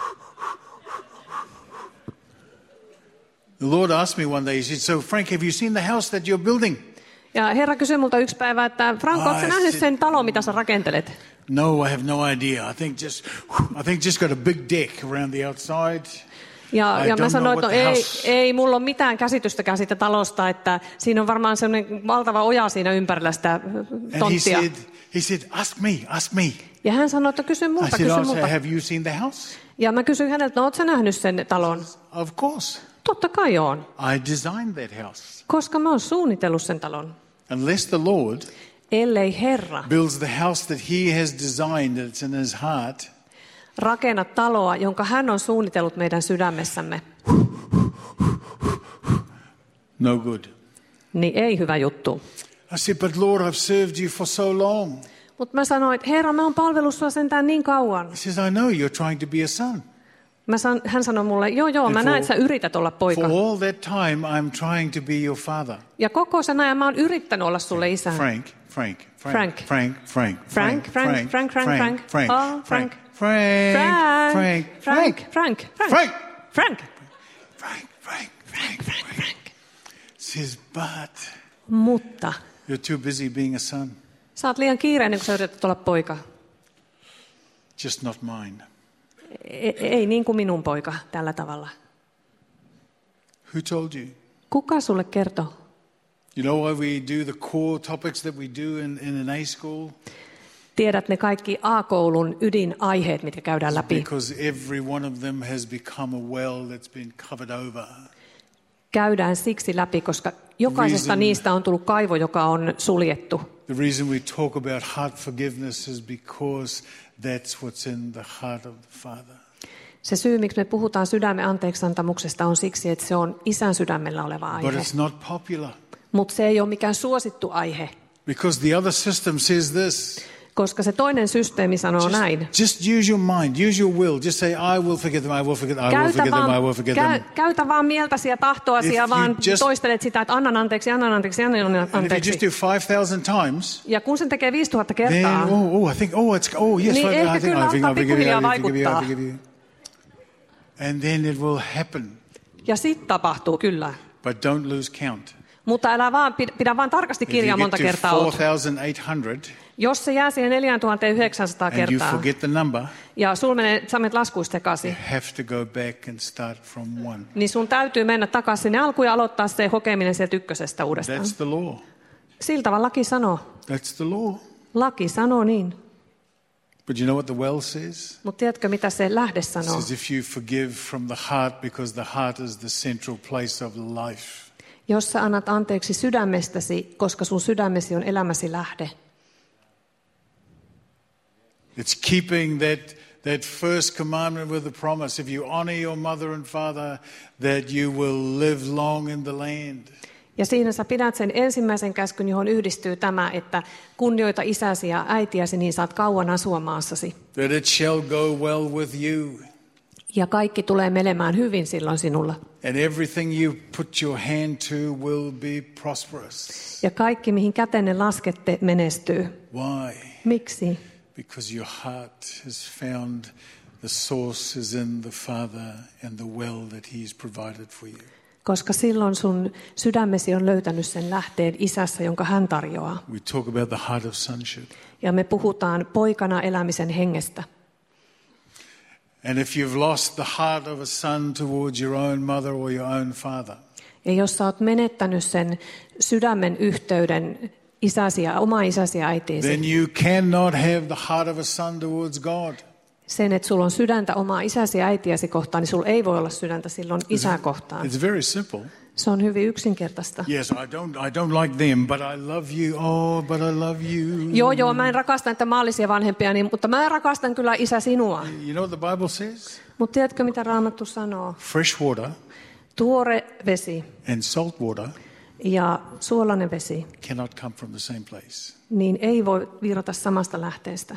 The Lord asked me one day, he said, so Frank, have you seen the house that you're building? Ja Herra kysyi multa yksi päivä, että Frank, ootko sä nähnyt sen talon, mitä sä rakentelet? No, I have no idea. I think just got a big deck around the outside. Ja mä don't sanoin, know että what no the ei mulla ole mitään käsitystäkään siitä talosta, että siinä on varmaan sellainen valtava oja siinä ympärillä sitä And tonttia. he said, ask me. Ja hän sanoi, että kysy I multa, said, kysy oh, so multa. have you seen the house? Ja mä kysyin häneltä, no ootko sä nähnyt sen talon? Of course. Totta kai on, I designed that house. koska mä oon suunnitellut sen talon. Unless the Lord Ellei Herra builds the house that he has designed, that's in his heart, rakenna taloa, jonka hän on suunnitellut meidän sydämessämme, no good. niin ei hyvä juttu. I said, but Lord, I've served you for so long. Mutta mä sanoin, että Herra, mä oon palvellut sua sentään niin kauan. He says, I know you're trying to be a son. Hän sanoi mulle, joo, mä näen, että sä yrität olla poika. For all that time, I'm trying to be your father. Ja koko sen ajan mä oon yrittänyt olla sulle isä. Frank. Says, but Mutta you're too busy being a son. sä oot liian kiireinen, kun sä yrität olla poika. Just not mine. Ei niin kuin minun poika tällä tavalla. Who told you? Kuka sulle kertoo? You know why we do the core topics that we do in an A school? Tiedät ne kaikki A-koulun ydinaiheet, mitkä käydään läpi. Because every one of them has become a well that's been covered over. Käydään siksi läpi, koska jokaisesta niistä on tullut kaivo, joka on suljettu. The reason we talk about heart forgiveness is because that's what's in the heart of the Father. Se syy, miksi me puhutaan sydämen anteeksiantamuksesta, on siksi, että se on isän sydämellä oleva But aihe. it's not popular. Mutta se ei ole mikään suosittu aihe, Because the other system says this. koska se toinen systeemi sanoo näin. Just use your mind, use your will. Just say, I will forgive them, I will forgive them, I will forgive them, I will forgive them. Käytä vaan mieltäsi ja tahtoasi ja vaan toistelet sitä, että annan anteeksi, annan anteeksi, annan And if you anteeksi. just do 5,000 times, Ja kun sen tekee 5000 then, kertaa, yes, Niin ehkä I think kyllä I alkaa forgive you, pikkuhiljaa I forgive you, I vaikuttaa. forgive you. And then it will happen. ja sitten tapahtuu kyllä. But don't lose count. Mutta älä vaan, pidä vaan tarkasti If you kirjaa get monta to kertaa oot. 4,800 Jos se jää siihen 4900 and you kertaa forget the number, ja sä menet laskuista sekaisin, you have to go back and start from 1. niin sun täytyy mennä takaisin sinne alkuun ja aloittaa se hokeminen sieltä ykkösestä uudestaan. That's the law. Sillä tavalla laki sanoo. That's the law. Laki sanoo niin. But you know what the well says? Mutta tiedätkö, mitä se lähde It sanoo? says if you forgive from the heart, because the heart is the central place of life. Jos sä annat anteeksi sydämestäsi, koska sun sydämesi on elämäsi lähde. It's keeping that first commandment with the promise. If you honor your mother and father, that you will live long in the land. Ja siinä sä pidät sen ensimmäisen käskyn, johon yhdistyy tämä, että kunnioita isäsi ja äitiäsi, niin saat kauan asua maassasi. That it shall go well with you. Ja kaikki tulee menemään hyvin silloin sinulla. And everything you put your hand to will be prosperous. Ja kaikki, mihin kätenne laskette, menestyy. Why? Miksi? Because your heart has found the source is in the Father and the well that He's provided for you. Koska silloin sun sydämesi on löytänyt sen lähteen isässä, jonka hän tarjoaa. We talk about the heart of sonship. Ja me puhutaan poikana elämisen hengestä. And if you've lost the heart of a son towards your own mother or your own father, ja jos sä oot menettänyt sen sydämen yhteyden oma isäsi ja äitiisi, then you cannot have the heart of a son towards God. Sen, että sulla on sydäntä omaa isäsi ja äitiäsi kohtaan, niin sulla ei voi olla sydäntä silloin isää kohtaan. It's very simple. Se on hyvin yksinkertaista. Yes, I don't like them, but I love you. Oh, but I love you. Joo, mä en rakasta näitä maallisia vanhempia, mutta mä rakastan kyllä isä sinua. You know what the Bible says? Mutta tiedätkö, mitä Raamattu sanoo? Fresh water, tuore vesi and salt water ja suolainen vesi cannot come from the same place. Niin ei voi virrata samasta lähteestä.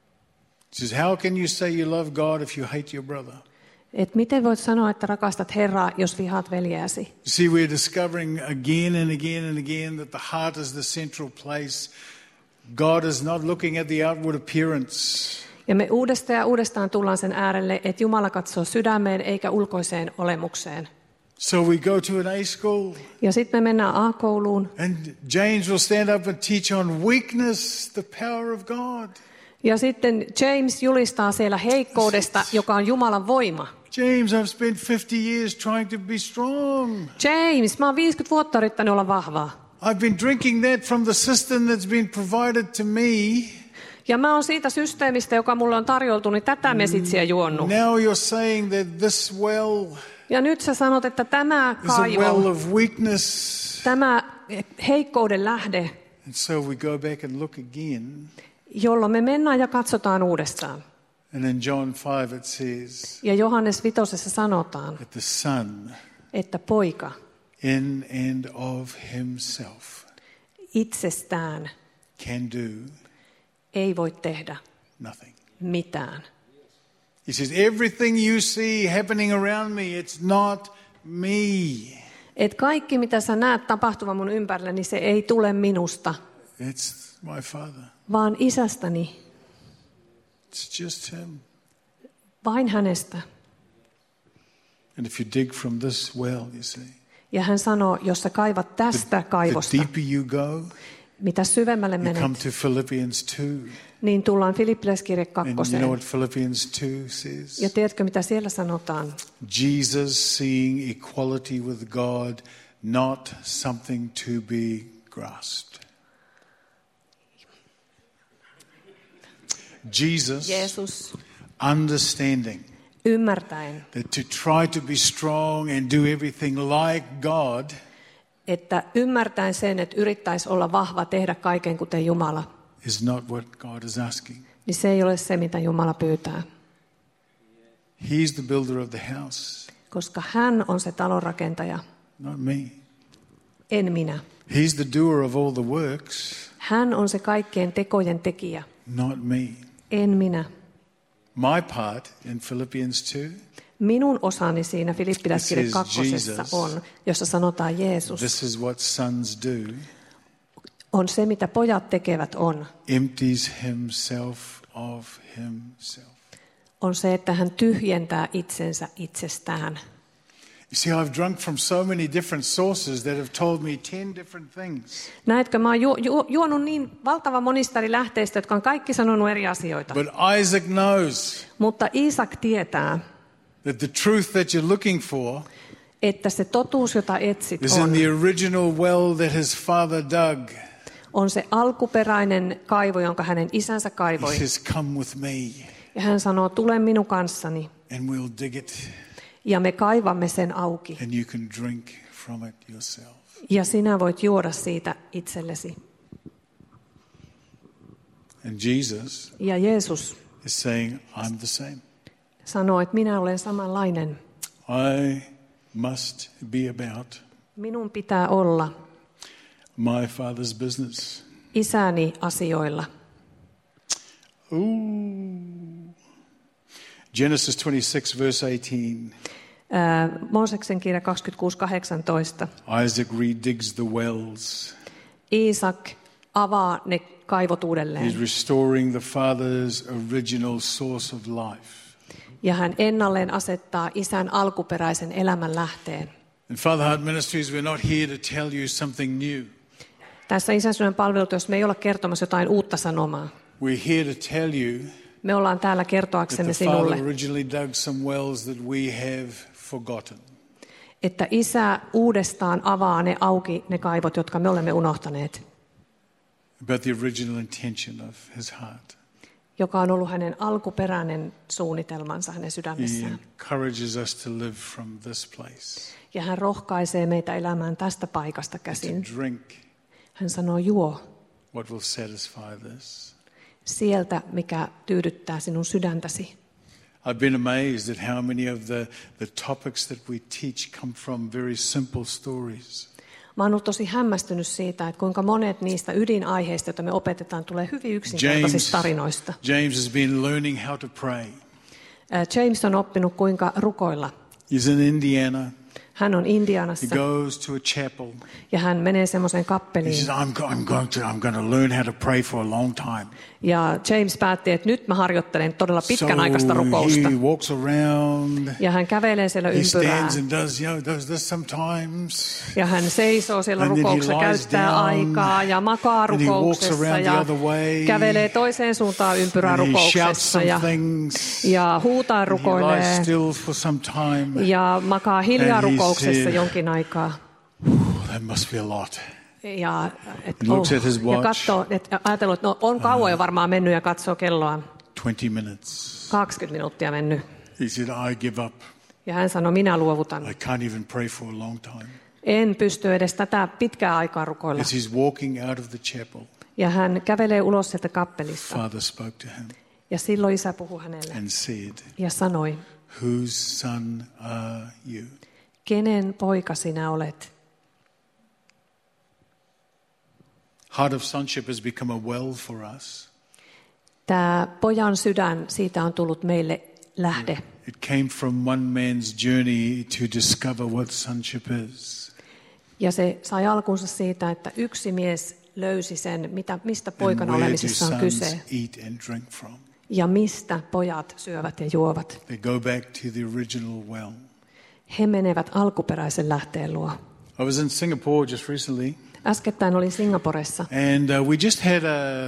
It says, how can you say you love God if you hate your brother? Et miten voit sanoa, että rakastat Herraa, jos vihaat veljeäsi? You see, we're discovering again and again and again that the heart is the central place. God is not looking at the outward appearance. Ja me uudestaan ja uudestaan tullaan sen äärelle, että Jumala katsoo sydämeen eikä ulkoiseen olemukseen. So we go to an A-school. Ja sitten me mennään A-kouluun. And James will stand up and teach on weakness, the power of God. Ja sitten James julistaa siellä heikkoudesta, joka on Jumalan voima. James, I've spent 50 years trying to be strong. James, mä oon 50 vuotta yrittänyt olla vahvaa. I've been drinking that from the cistern that's been provided to me. Ja mä oon siitä systeemistä, joka mulle on tarjoltu, niin tätä mesitsiä juonut. Now you're saying that this well ja nyt sä sanot, että tämä is a well kaivo, of weakness. tämä heikkouden lähde, And so we go back and look again. jolloin me mennään ja katsotaan uudestaan. And in John 5 it says Ja Johannes 5 sanotaan, that the Son että poika in and of himself itsestään can do ei voi tehdä nothing. mitään. He says, everything you see happening around me, it's not me. Et kaikki, mitä sä näet tapahtuvan mun ympärillä, niin se ei tule minusta, It's my Father. vaan isästäni, It's just him. vain hänestä. And if you dig from this well, you see, Ja hän sanoo, jos sä kaivat tästä the kaivosta, deeper you go, mitä syvemmälle you come menet, to Philippians 2. niin tullaan Filippiläiskirje And you 2. know what Philippians 2 says? Ja tiedätkö, mitä siellä sanotaan? Jesus seeing equality with God, not something to be grasped. Jesus understanding Ymmärtäen, that to try to be strong and do everything like God että ymmärtäen sen, että yrittäisi olla vahva, tehdä kaiken kuten Jumala, is not what God is asking. niin se ei ole se, mitä Jumala pyytää. He's the builder of the house, Koska hän on se talonrakentaja, not me. en minä. He's the doer of all the works, Hän on se kaikkien tekojen tekijä, not me. en minä. My part in Philippians 2 Minun osani siinä Filippiläiskirje It 2 says Jesus. on, jossa sanotaan Jeesus, This is what sons do. on se, mitä pojat tekevät on. Empties himself of himself. On se, että hän tyhjentää itsensä itsestään. You see, I've drunk from so many different sources that have told me 10 different things. Näetkö, mä oon juonut niin valtavan monista eri lähteistä, jotka on kaikki sanonut eri asioita. But Isaac knows Mutta Iisak tietää, that the truth that you're looking for että se totuus, jota etsit, is in the original well that his father dug. on se alkuperäinen kaivo, jonka hänen isänsä He kaivoi. says, come with me Ja hän sanoo, tule minun kanssani. and we'll dig it Ja me kaivamme sen auki. and you can drink from it yourself. Ja sinä voit juoda siitä itsellesi. And Jesus Ja Jeesus is saying, I'm the same. sanoo, että minä olen samanlainen. I must be about Minun pitää olla my Father's business. isäni asioilla. Ooh. Genesis 26, verse 18. Mooseksen kirja 26:18. Isaac redigs the wells. Iisak avaa ne kaivot uudelleen. He's restoring the Father's original source of life. Ja hän ennalleen asettaa isän alkuperäisen elämän lähteen. In Father Heart Ministries, we're not here to tell you something new. Tässä Isänsydän palvelutyössä me ei olla kertomassa jotain uutta sanomaa. We're here to tell you Me ollaan täällä that kertoaksemme the Father sinulle, originally dug some wells that we have forgotten. että Isä uudestaan avaa ne kaivot, jotka me olemme unohtaneet, About the original intention of his heart. joka on ollut hänen alkuperäinen suunnitelmansa hänen He sydämessään. encourages us to live from this place. Ja hän rohkaisee meitä elämään tästä paikasta käsin. To drink Hän sanoo, juo what will satisfy this. sieltä, mikä tyydyttää sinun sydäntäsi. I've been amazed at how many of the topics that we teach come from very simple stories. Mä oon ollut tosi hämmästynyt siitä, että kuinka monet niistä ydinaiheista, joita me opetetaan, tulee hyvin yksinkertaisista tarinoista. James has been learning how to pray. James on oppinut, kuinka rukoilla. He's in Indiana. Hän on He Indianassa goes to a chapel. ja hän menee semmoiseen He kappeliin. says, I'm going to learn how to pray for a long time. Ja James päätti, että nyt mä harjoittelen todella pitkän aikaista rukousta. he walks around. Ja hän kävelee siellä He ympyrää. stands and does this sometimes. Ja hän seisoo siellä And then he rukouksessa, lies käyttää down. aikaa ja makaa And he walks rukouksessa around the ja other way. kävelee toiseen suuntaan ympyrää And he shouts rukouksessa some ja, things. ja huutaa And he rukoilee lies still for some time. ja makaa hiljaa And he rukouksessa said, jonkin aikaa. That must be a lot. Ja, He looks at his ja watch. katsoo, että ajatellut, että no, on kauan jo varmaan mennyt ja katsoo kelloa. 20 minutes. 20 minuuttia mennyt. He said, I give up. Ja hän sanoi, minä luovutan. I can't even pray for a long time. En pysty edes tätä pitkää aikaa rukoilla. As he's walking out of the chapel, Ja hän kävelee ulos sieltä kappelista. Father spoke to him Ja silloin Isä puhui hänelle and said, ja sanoi, whose son are you? kenen poika sinä olet? Heart of sonship has become a well for us. Tämä pojan sydän, siitä on tullut meille lähde. It came from one man's journey to discover what sonship is. Ja se sai alkunsa siitä, että yksi mies löysi sen, mistä And poikana where do olemisessa on sons kyse. eat and drink from? Ja mistä pojat syövät ja juovat. They go back to the original well. He menevät alkuperäisen lähteen luo. I was in Singapore just recently, Äskettäin olin Singaporessa. and we just had a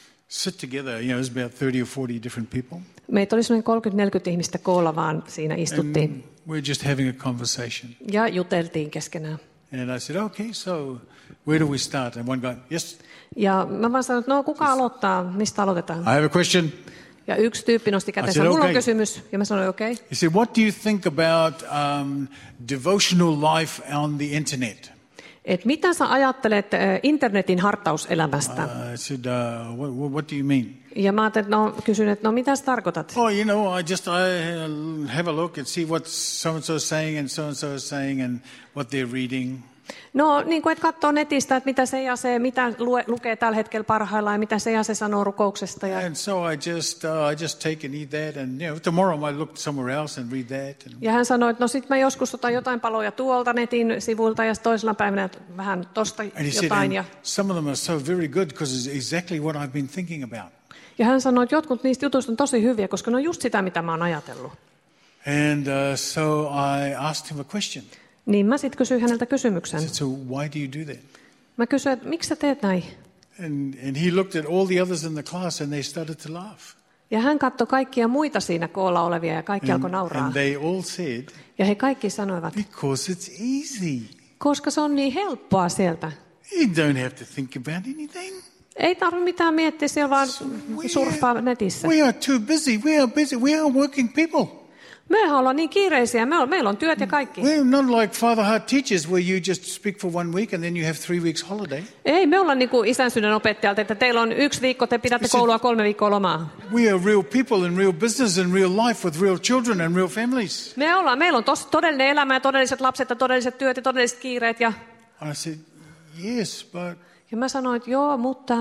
sit together. You know, it was about 30 or 40 different people. Meitä oli noin 30-40 ihmistä koolla, vaan siinä istuttiin And we're just having a conversation. ja juteltiin keskenään. And I said, okay, so where do we start? And one guy, yes, Ja mä vaan sanoin, että no kuka aloittaa, mistä aloitetaan? I have a question. Ja yksi tyyppi nosti kätensä, said, mulla on okay. kysymys. Ja mä sanoin, okei. He said, what do you think about devotional life on the internet? Et mitä sä ajattelet internetin hartauselämästä? I said, what do you mean? Ja mä ajattelin, kysyin, että no mitä sä tarkoitat? Oh, you know, I have a look and see what so-and-so is saying and what they're reading. No niin kuin, että katsoo netistä, että mitä se ja se, mitä lukee tällä hetkellä parhaillaan ja mitä se ja se sanoo rukouksesta. Ja, And so I just take and eat that, and you know, tomorrow I look somewhere else and read that. And ja hän sanoi, että no sit mä joskus otan jotain paloja tuolta netin sivuilta ja toisella päivänä vähän tosta he said, jotain. and some of them are so very good because it's exactly what I've been thinking about. Ja hän sanoi, että jotkut niistä jutuista on tosi hyviä, koska ne on just sitä, mitä mä oon ajatellut. And so I asked him a question. Niin mä sitten kysyin häneltä kysymyksen. I said, so why do you do that? Mä kysyin, että miksi sä teet näin? And he looked at all the others in the class and they started to laugh. Ja hän katsoi kaikkia muita siinä koolla olevia ja kaikki alkoi nauraa. And they all said, Ja he kaikki sanoivat, because it's easy. koska se on niin helppoa sieltä. You don't have to think about anything. Ei tarvitse mitään miettiä, siellä vaan surffaa netissä. We are too busy. We are busy. We are working people. Mehän ollaan niin kiireisiä, meillä on työt ja kaikki. We're not like Father Heart teaches where you just speak for 1 week and then you have 3 weeks holiday. Ei me olla niin kuin Isän sydän opettajalta, että teillä on 1 viikko, te pidätte koulua 3 viikkoa lomaa. We are real people in real business and real life with real children and real families. Meillä on todellinen elämä ja todelliset lapset ja todelliset työt ja todelliset kiireet. Ja I said, yes, but mä sanoin, että joo, mutta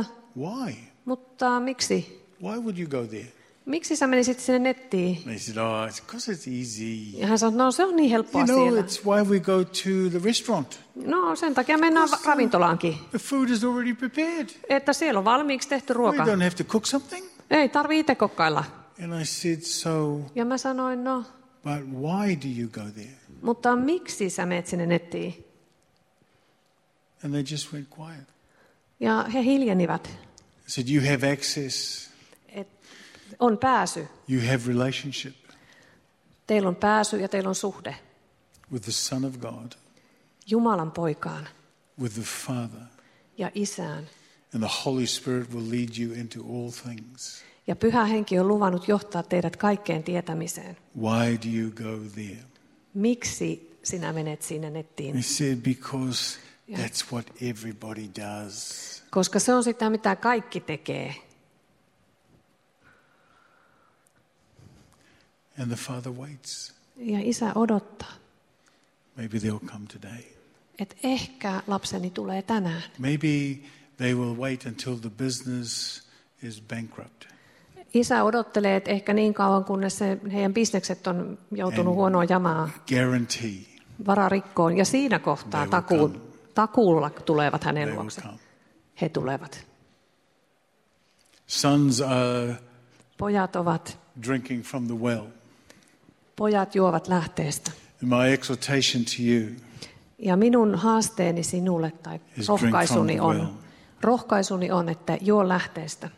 miksi? Why would you go there? Miksi sä menisit sinne nettiin? And he said, oh, it's because it's easy. Ja hän sanoi, no se on niin helppoa You know, siellä. it's why we go to the restaurant. No sen takia mennään ravintolaankin. The food is already prepared. Että siellä on valmiiksi tehty We ruoka. don't have to cook something. Ei tarvitse itse kokkailla. And I said, so, Ja mä sanoin, no, but why do you go there? Mutta miksi sä menet sinne nettiin? And they just went quiet. Ja he hiljenivät. They said, you have access. On pääsy. You have relationship Teillä on pääsy ja teillä on suhde. with the Son of God, Jumalan poikaan with the Father. ja isään. And the Holy Spirit will lead you into all things. Ja Pyhä Henki on luvannut johtaa teidät kaikkeen tietämiseen. Why do you go there? Miksi sinä menet sinne nettiin? He said, because that's what everybody does. Koska se on sitä, mitä kaikki tekee. And the Father waits. Ja isä odottaa, Maybe they'll come today. että ehkä lapseni tulee tänään. Maybe they will wait until the business is bankrupt. Isä odottelee, että ehkä niin kauan, kunnes heidän bisnekset on joutunut huonoon jamaan, Guarantee vararikkoon. Ja siinä kohtaa takuulla tulevat hänen they will luokse. come. He tulevat. Sons are Pojat ovat, drinking from the well. pojat juovat lähteestä. And my exhortation to you Ja minun haasteeni sinulle tai is drink from the well. rohkaisuni on, että juo lähteestä.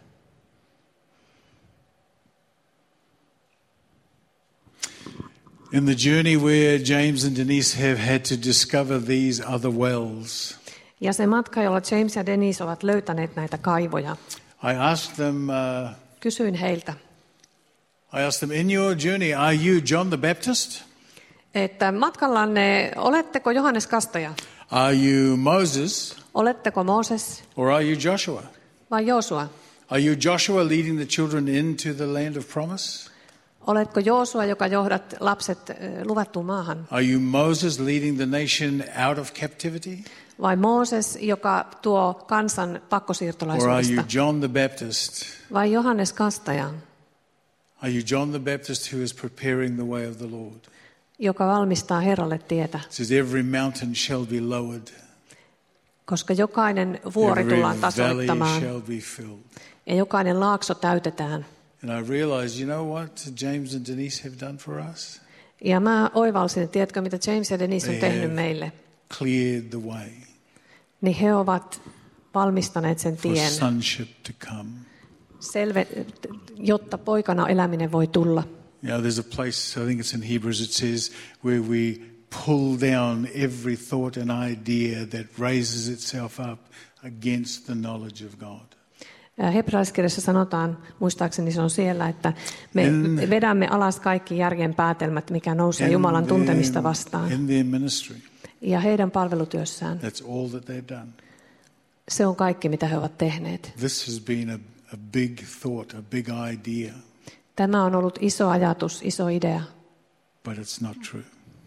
In the journey where James and Denise have had to discover these other wells, Ja se matka, jolla James ja Denise ovat löytäneet näitä kaivoja, I asked them, kysyin heiltä, in your journey, are you John the Baptist? että matkallanne, oletteko Johannes Kastaja? Are you Moses? Oletteko Mooses Or are you Joshua? vai Joosua? Are you Joshua leading the children into the land of promise? Oletko Joosua, joka johdat lapset luvattuun maahan? Are you Moses leading the nation out of captivity? Vai Mooses, joka tuo kansan Or are you pakkosiirtolaisuudesta? John the Baptist? Vai Johannes Kastaja, Are you John the Baptist who is preparing the way of the Lord? joka valmistaa Herralle tietä? It says every mountain shall be lowered, Koska jokainen vuori every tullaan valley tasoittamaan shall be filled. ja jokainen laakso täytetään. And I realized, you know what James and Denise have done for us? Ja mä oivalsin, että tiedätkö mitä James ja Denise on They tehnyt have meille? Cleared the way Niin he ovat valmistaneet sen for tien, sonship to come. jotta poikana eläminen voi tulla. You know, there's a place, I think it's in Hebrews, it says, where we pull down every thought and idea that raises itself up against the knowledge of God. Hebrealaiskirjassa sanotaan, muistaakseni se on siellä, että me vedämme alas kaikki järjen päätelmät, mikä nousee Jumalan tuntemista vastaan. In their ministry, Ja heidän palvelutyössään that's all that they've done. se on kaikki, mitä he ovat tehneet. This has been a big thought, a big idea, Tämä on ollut iso ajatus, iso idea. but it's not true.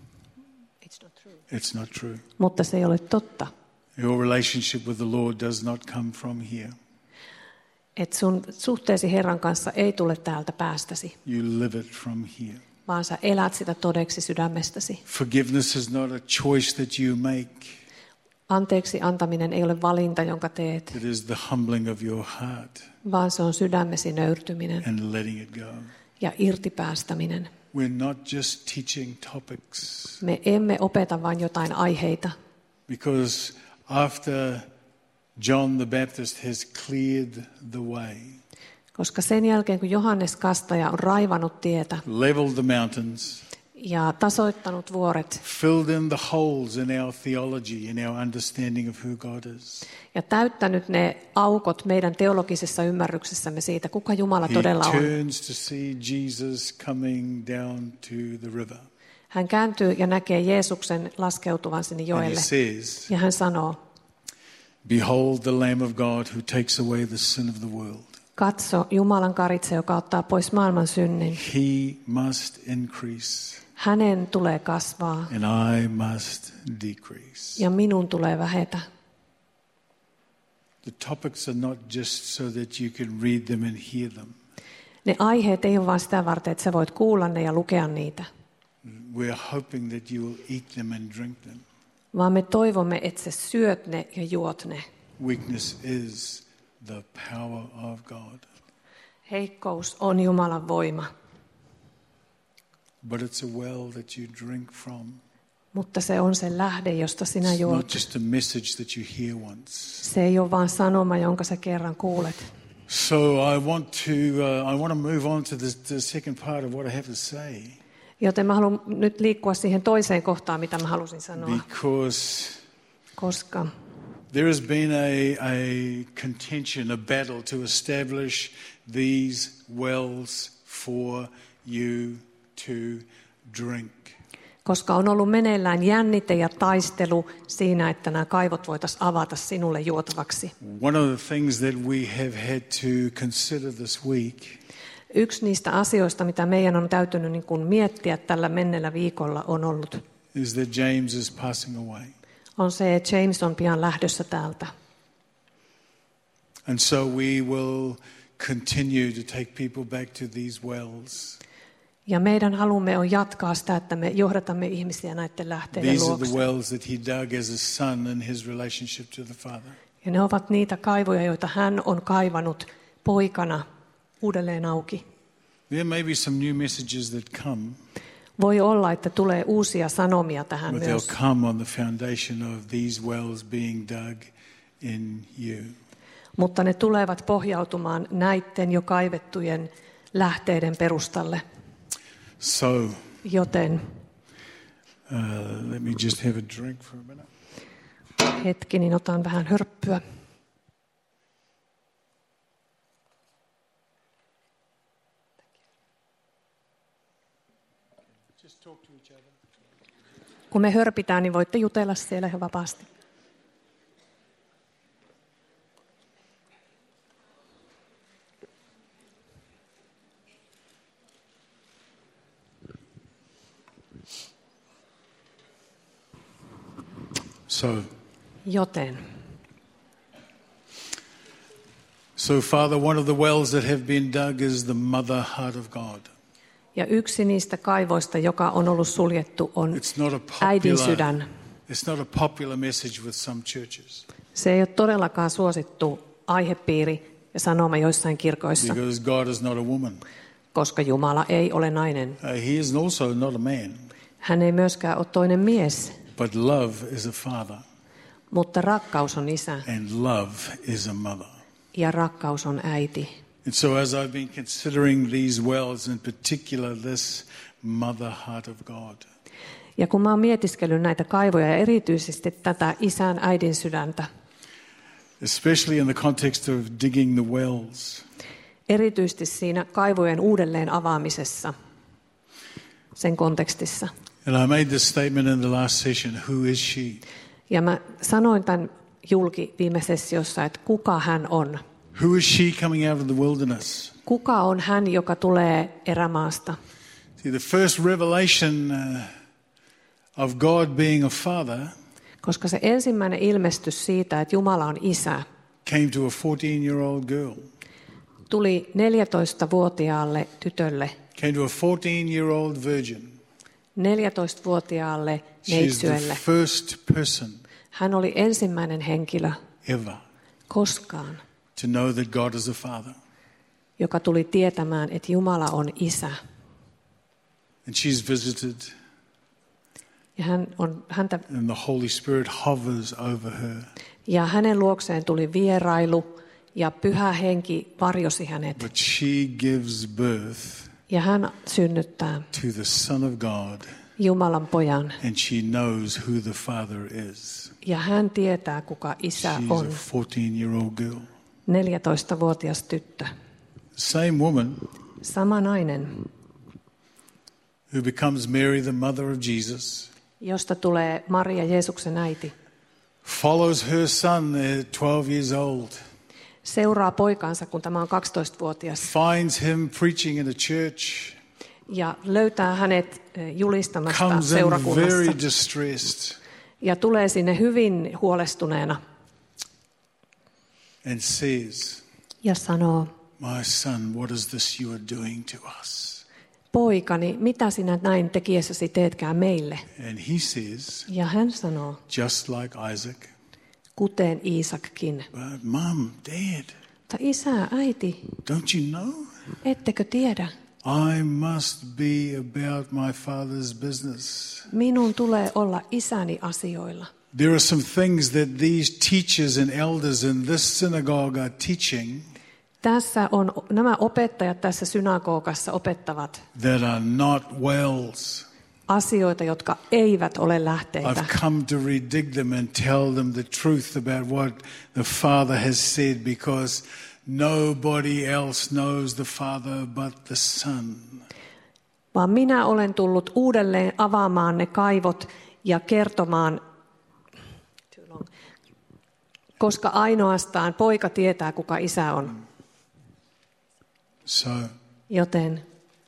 It's not true. Mutta se ei ole totta. Your relationship with the Lord does not come from here. Että sun suhteesi Herran kanssa ei tule täältä päästäsi, You live it from here. vaan sä elät sitä todeksi sydämestäsi. Forgiveness is not a choice that you make. Anteeksi antaminen ei ole valinta, jonka teet, It is the humbling of your heart vaan se on sydämesi nöyrtyminen and letting it go. ja irtipäästäminen. We're not just teaching topics, Me emme opeta vain jotain aiheita, because after John the Baptist has cleared the way, koska sen jälkeen, kun Johannes Kastaja on raivannut tietä leveled the mountains, ja tasoittanut vuoret filled in the holes in our theology, in our understanding of who God is, ja täyttänyt ne aukot meidän teologisessa ymmärryksessämme siitä, kuka Jumala he todella on. turns to see Jesus coming down to the river. Hän kääntyy ja näkee Jeesuksen laskeutuvan sinne And he joelle. says, Ja hän sanoo, behold the Lamb of God who takes away the sin of the world. katso Jumalan karitse, joka ottaa pois maailman synnin. He must increase Hänen tulee kasvaa and I must decrease. ja minun tulee vähetä. The topics are not just so that you can read them and hear them. Ne aiheet ei ole vain sitä varten, että sä voit kuulla ne ja lukea niitä, We're hoping that you will eat them and drink them. vaan me toivomme, että sä syöt ne ja juot ne. Weakness is the power of God. Heikkous on Jumalan voima, But it's a well that you drink from. Mutta se on se lähde, josta sinä It's juot. not just a message that you hear once. Se ei ole vain sanoma, jonka sä kerran kuulet. So I want to move on to the second part of what I have to say. Joten mä haluan nyt liikkua siihen toiseen kohtaan, mitä mä halusin sanoa. Koska there has been a contention, a battle to establish these wells for you to drink. Koska on ollut meneillään jännite ja taistelu siinä, että nämä kaivot voitaisiin avata sinulle juotavaksi. One of the things that we have had to consider this week Yksi niistä asioista, mitä meidän on täytynyt niin kuin miettiä tällä menneellä viikolla, on ollut is that James is passing away. on se, että James on pian lähdössä täältä. And so we will continue to take people back to these wells. Ja meidän halumme on jatkaa sitä, että me johdatamme ihmisiä näiden lähteiden These are the luokse. wells that he dug as a son in his relationship to the Father. Ja ne ovat niitä kaivoja, joita hän on kaivanut poikana uudelleen auki. There may be some new messages that come, Voi olla, että tulee uusia sanomia tähän but myös, they'll come on the foundation of these wells being dug in you. mutta ne tulevat pohjautumaan näiden jo kaivettujen lähteiden perustalle. So, Joten let me just have a drink for a minute. hetki, niin otan vähän hörppyä. Just talk to each other. Kun me hörpitään, niin voitte jutella siellä ihan vapaasti. So Father, one of the wells that have been dug is the mother heart of God. Ja yksi niistä kaivoista, joka on ollut suljettu, on äidin sydän. It's not a popular message with some churches. Se ei ole todellakaan suosittu aihepiiri ja sanoma joissain kirkoissa, Because God is not a woman. koska Jumala ei ole nainen. He is also not a man. Hän ei myöskään ole toinen mies, But love is a father. mutta rakkaus on isä And love is a mother. ja rakkaus on äiti. And so as I've been considering these wells, in particular this mother heart of God, Ja kun mä oon mietiskellyt näitä kaivoja ja erityisesti tätä isän äidin sydäntä, especially in the context of digging the wells, erityisesti siinä kaivojen uudelleen avaamisessa, sen kontekstissa. and I made this statement in the last session, who is she? Ja mä sanoin tämän julki viime sessiossa, että kuka hän on. Who is she coming out of the wilderness? Kuka on hän, joka tulee erämaasta? See, the first revelation of God being a father Koska se ensimmäinen ilmestys siitä, että Jumala on isä, came to a 14-year-old girl. tuli 14-vuotiaalle tytölle, Came to a 14-year-old virgin. 14-vuotiaalle She's the neitsyölle. first person Hän oli ensimmäinen henkilö ever koskaan, to know that God is a father. joka tuli tietämään, että Jumala on isä. And she's visited, Ja häntä, and the Holy Spirit hovers over her. ja hänen luokseen tuli vierailu, ja Pyhä Henki varjosi hänet. But she gives birth Ja hän synnyttää to the Son of God, Jumalan pojan. and she knows who the Father is. Ja hän tietää, kuka isä She's on. a 14-year-old girl. 14-vuotias tyttö. Same woman Sama nainen, who becomes Mary, the mother of Jesus, josta tulee Maria, Jeesuksen äiti. follows her son at 12 years old, Seuraa poikaansa, kun tämä on 12-vuotias. finds him preaching in a church, Ja löytää hänet julistamasta comes in seurakunnassa. very distressed, Ja tulee sinne hyvin huolestuneena and says, ja sanoo, "My son, what is this you are doing to us?" poikani, mitä sinä näin tekiessäsi teetkään meille? And he says, Ja hän sanoo, just like Isaac, kuten Iisakkin. but Mom, Dad, Mutta isä, äiti, don't you know? ettekö tiedä? I must be about my Father's business. Minun tulee olla isäni asioilla. There are some things that these teachers and elders in this synagogue are teaching Tässä on nämä opettajat tässä synagogassa opettavat that are not wells. asioita, jotka eivät ole lähteitä. I've come to redig them and tell them the truth about what the Father has said, because nobody else knows the Father but the Son. Vaan minä olen tullut uudelleen avaamaan ne kaivot ja kertomaan, koska ainoastaan poika tietää, kuka isä on. So, Joten,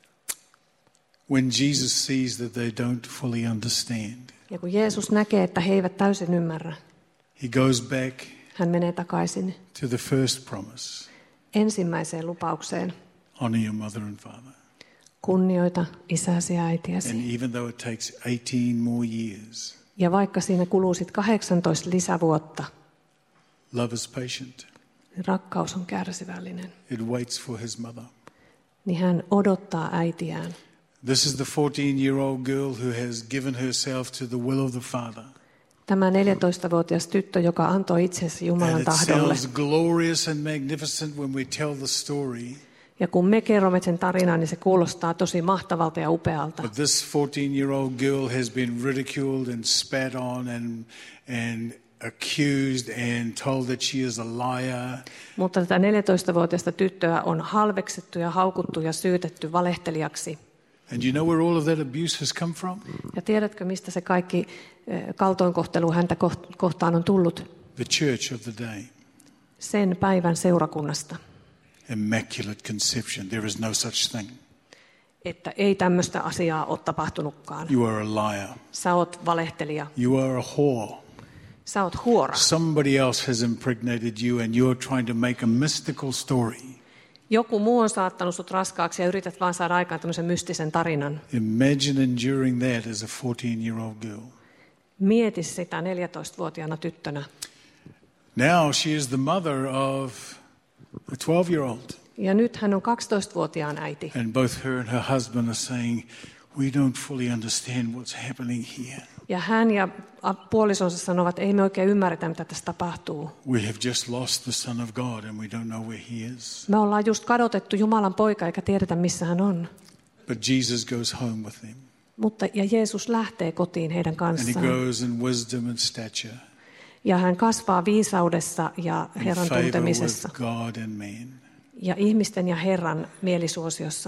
when Jesus sees that they don't fully understand, ja kun Jeesus näkee, että he eivät täysin ymmärrä, he goes back hän menee takaisin to the first promise. ensimmäiseen lupaukseen. Honor your mother and father. Kunnioita isäsi ja äitiäsi. And even though it takes 18 more years, Ja vaikka siinä kuluu sit 18 lisävuotta, love is patient. rakkaus on kärsivällinen, It waits for his mother. niin hän odottaa äitiään. This is the 14-year-old girl who has given herself to the will of the Father. Tämä 14-vuotias tyttö, joka antoi itsensä Jumalan And it tahdolle. sounds glorious and magnificent when we tell the story. Ja kun me kerromme sen tarinan, niin se kuulostaa tosi mahtavalta ja upealta. But this 14-year-old girl has been ridiculed and spat on and accused and told that she is a liar. Mutta tätä 14-vuotiaista tyttöä on halveksittu ja haukuttu ja syytetty valehtelijaksi. And you know where all of that abuse has come from? Ja tiedätkö, mistä se kaikki kaltoinkohtelu häntä kohtaan on tullut? The church of the day. Sen päivän seurakunnasta. Immaculate conception. There is no such thing. Että ei tämmöistä asiaa ole tapahtunutkaan. You are a liar. Sä oot valehtelija. You are a whore. Sä oot huora. Somebody else has impregnated you and you're trying to make a mystical story. Joku muu on saattanut sut raskaaksi ja yrität vaan saada aikaan tämmöisen mystisen tarinan. Imagine enduring that as a 14-year-old girl. Mieti sitä 14-vuotiaana tyttönä. Now she is the mother of a 12-year-old. Ja nyt hän on 12-vuotiaan äiti. And both her and her husband are saying, we don't fully understand what's happening here. Ja hän ja puolisonsa sanovat, ei me oikein ymmärretä, mitä tässä tapahtuu. We have just lost the Son of God and we don't know where he is. Me ollaan just kadotettu Jumalan poika, eikä tiedetä, missä hän on. But Jesus goes home with them. Ja Jeesus lähtee kotiin heidän And he kanssaan. grows in wisdom and stature, Ja hän kasvaa viisaudessa ja in Herran favor tuntemisessa. with God and man. Ja ihmisten ja Herran mielisuosiossa.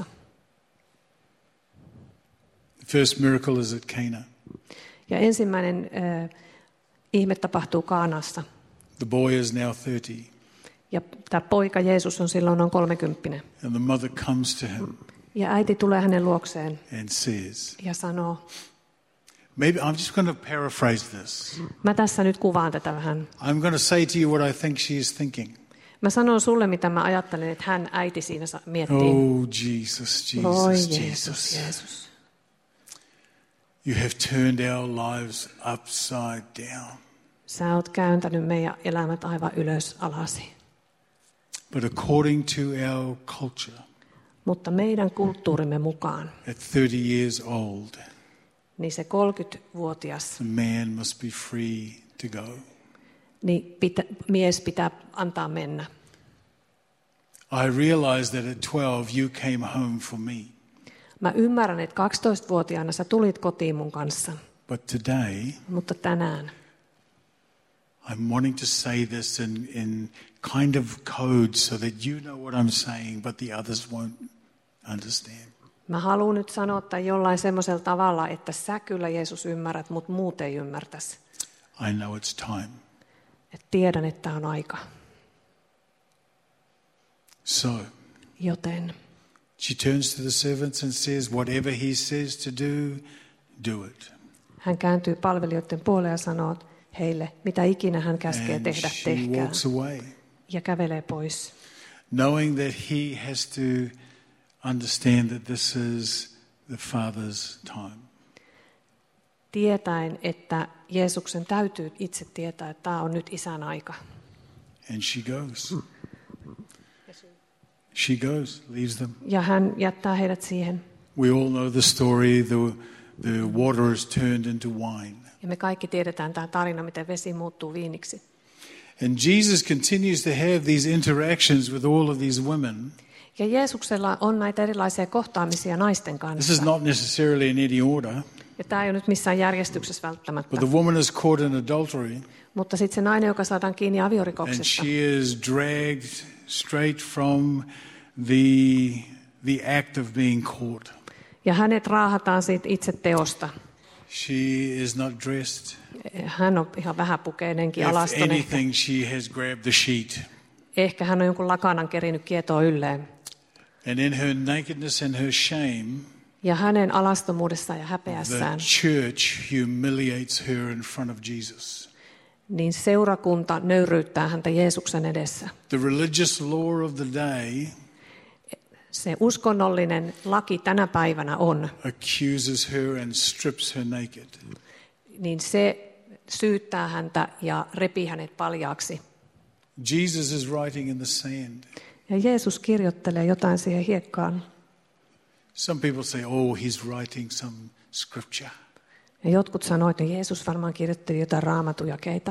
The first miracle is at Cana. Ja ensimmäinen ihme tapahtuu Kaanassa. The boy is now 30 Ja tämä poika Jeesus on silloin noin 30. and the mother comes to him Ja äiti tulee hänen luokseen and says, ja sanoo, maybe I'm just going to paraphrase this. mä tässä nyt kuvaan tätä vähän. I'm going to say to you what I think she is thinking. Mä sanon sulle, mitä mä ajattelen, että hän äiti siinä miettii. Oh, Jesus, Oi Jesus, Jeesus, Jesus. Jeesus. You have turned our lives upside down. Sä oot kääntänyt meidän elämät aivan ylös alasi. But according to our culture, Mutta meidän kulttuurimme mukaan, at 30 years old, niin se 30-vuotias, the man must be free to go. niin mies pitää antaa mennä. I realized that at 12 you came home for me. Mä ymmärrän, että 12-vuotiaana sä tulit kotiin mun kanssa, But today, mutta tänään I'm wanting to say this in kind of code so that you know what I'm saying, but the others won't understand. mä haluan nyt sanoa tämän jollain semmoisella tavalla, että sä kyllä Jeesus ymmärrät, mutta muut ei ymmärtäisi. I know it's time. Et tiedän, että on aika. So, Joten she turns to the servants and says, whatever he says to do it. hän kääntyy palvelijoiden puoleen ja sanoo heille, mitä ikinä hän käskee And tehdä, she tehkää. walks away, Ja kävelee pois. knowing that he has to understand that this is the Father's time. Tietäen, että Jeesuksen täytyy itse tietää, että tämä on nyt isän aika. And she goes. She goes, leaves them. Ja hän jättää heidät siihen. We all know the story. The water is turned into wine. Ja me kaikki tiedetään tämä tarina, miten vesi muuttuu viiniksi. And Jesus continues to have these interactions with all of these women. Ja Jeesuksella on näitä erilaisia kohtaamisia naisten This is kanssa. not necessarily in any order, Ja tämä ei ole nyt missään järjestyksessä välttämättä. but the woman is caught in adultery, Mutta sitten se nainen, joka saadaan kiinni and aviorikoksesta, she is dragged straight from the act of being caught. ja hänet raahataan siitä itse teosta. She is not dressed. Hän on ihan vähäpukeinenkin If alaston. anything, she has grabbed the sheet. Ehkä hän on jonkun lakanan kerinyt kietoa ylleen. And in her nakedness and her shame, Ja hänen alastomuudessaan ja the häpeässään, church humiliates her in front of Jesus. niin seurakunta nöyryyttää häntä Jeesuksen edessä. The religious law of the day Se uskonnollinen laki tänä päivänä on, accuses her and strips her naked. niin se syyttää häntä ja repii hänet paljaaksi. Jesus is writing in the sand. Ja Jeesus kirjoittelee jotain siihen hiekkaan. Some people say, oh, he's writing some scripture. Ja jotkut sanoivat, että Jeesus varmaan kirjoitteli jotain raamatujakeita.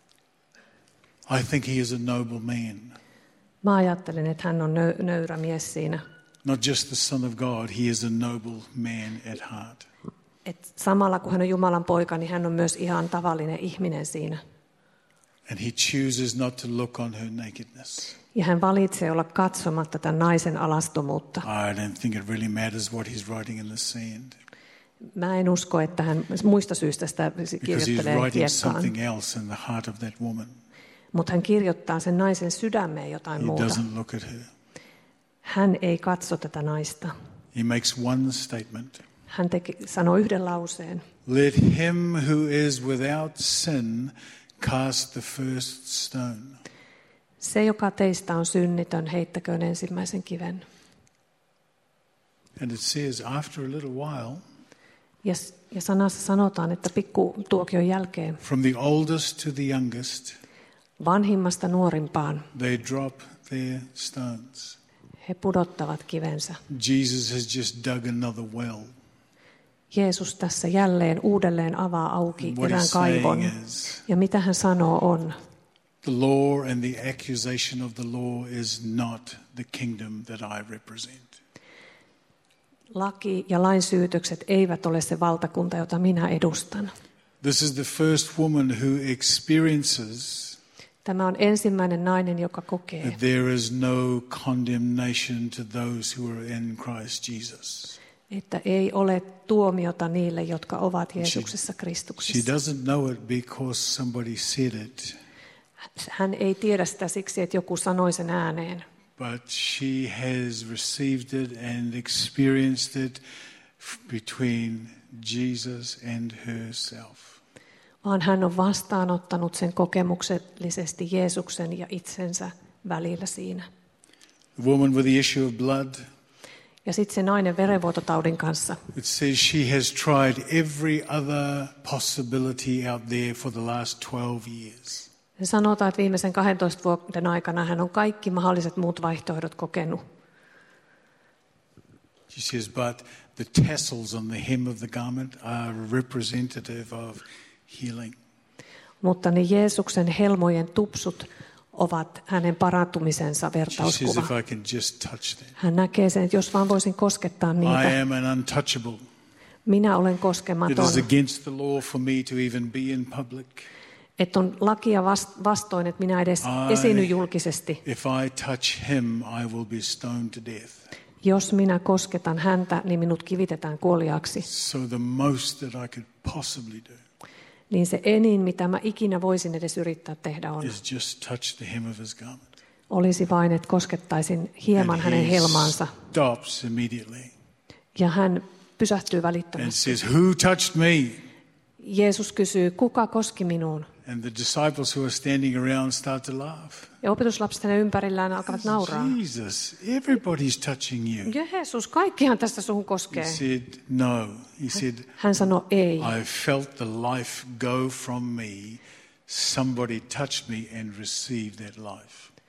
I think he is a noble man. Mä ajattelen, että hän on nöyrä mies siinä. Not just the Son of God, he is a noble man at heart. Et samalla kun hän on Jumalan poika, niin hän on myös ihan tavallinen ihminen siinä. And he chooses not to look on her nakedness. Ja hän valitsee olla katsomatta tämän naisen alastomuutta. I don't think it really matters what he's writing in the sand. Mä en usko, että hän muista syistä sitä Because he's kirjoittelee writing hiekkaan. something else in the heart of that woman. Mutta hän kirjoittaa sen naisen sydämeen jotain He muuta. doesn't look at her. Hän ei katso tätä naista. He makes one statement. Hän sanoo yhden lauseen. Let him who is without sin cast the first stone. Se, joka teistä on synnitön, heittäköön ensimmäisen kiven. And it says after a little while, Ja sanassa sanotaan, että pikku tuokion jälkeen from the oldest to the youngest, vanhimmasta nuorimpaan they drop their stones. he pudottavat kivensä. Jesus has just dug another well. Jeesus tässä jälleen uudelleen avaa auki And what erään he's kaivon. saying is, Ja mitä hän sanoo on, the law and the accusation of the law is not the kingdom that I represent. laki ja lain syytökset eivät ole se valtakunta, jota minä edustan. This is the first woman who experiences Tämä on ensimmäinen nainen, joka kokee, that there is no condemnation to those who are in Christ Jesus. että ei ole tuomiota niille, jotka ovat Jeesuksessa She Kristuksessa. doesn't know it because somebody said it, Hän ei tiedä sitä siksi, että joku sanoi sen ääneen, but she has received it and experienced it between Jesus and herself. vaan hän on vastaanottanut sen kokemuksellisesti Jeesuksen ja itsensä välillä siinä. The woman with the issue of blood, Ja sitten se nainen verenvuototaudin kanssa. it says she has tried every other possibility out there for the last 12 years. Se sanotaan, että viimeisen 12 vuoden aikana hän on kaikki mahdolliset muut vaihtoehdot kokenut. She says, but the tassels on the hem of the garment are representative of healing. Mutta ne Jeesuksen helmojen tupsut ovat hänen parantumisensa She says, vertauskuva. if I can just touch them. Hän näkee sen, että jos vaan voisin koskettaa I niitä, am an untouchable. minä olen It koskematon. is against the law for me to even be in public. Että on lakia vastoin, että minä edes esiinny julkisesti. If I touch him, I will be stoned to death. Jos minä kosketan häntä, niin minut kivitetään kuoliaaksi. So the most that I could possibly do Niin se enin, mitä mä ikinä voisin edes yrittää tehdä on, is just touch the hem of his garment. olisi vain, että koskettaisin hieman And hänen he helmaansa. stops immediately Ja hän pysähtyy and välittömästi. says, who touched me? Jeesus kysyy, kuka koski minuun? And the disciples who are standing around start to laugh. Ja opetuslapset hänen ympärillään alkavat nauraa. Jesus, everybody's touching you. Jeesus, kaikkihan tästä suhun He koskee. said, no. He said, Hän sanoi ei. I felt the life go from me. Somebody touched me and received that life.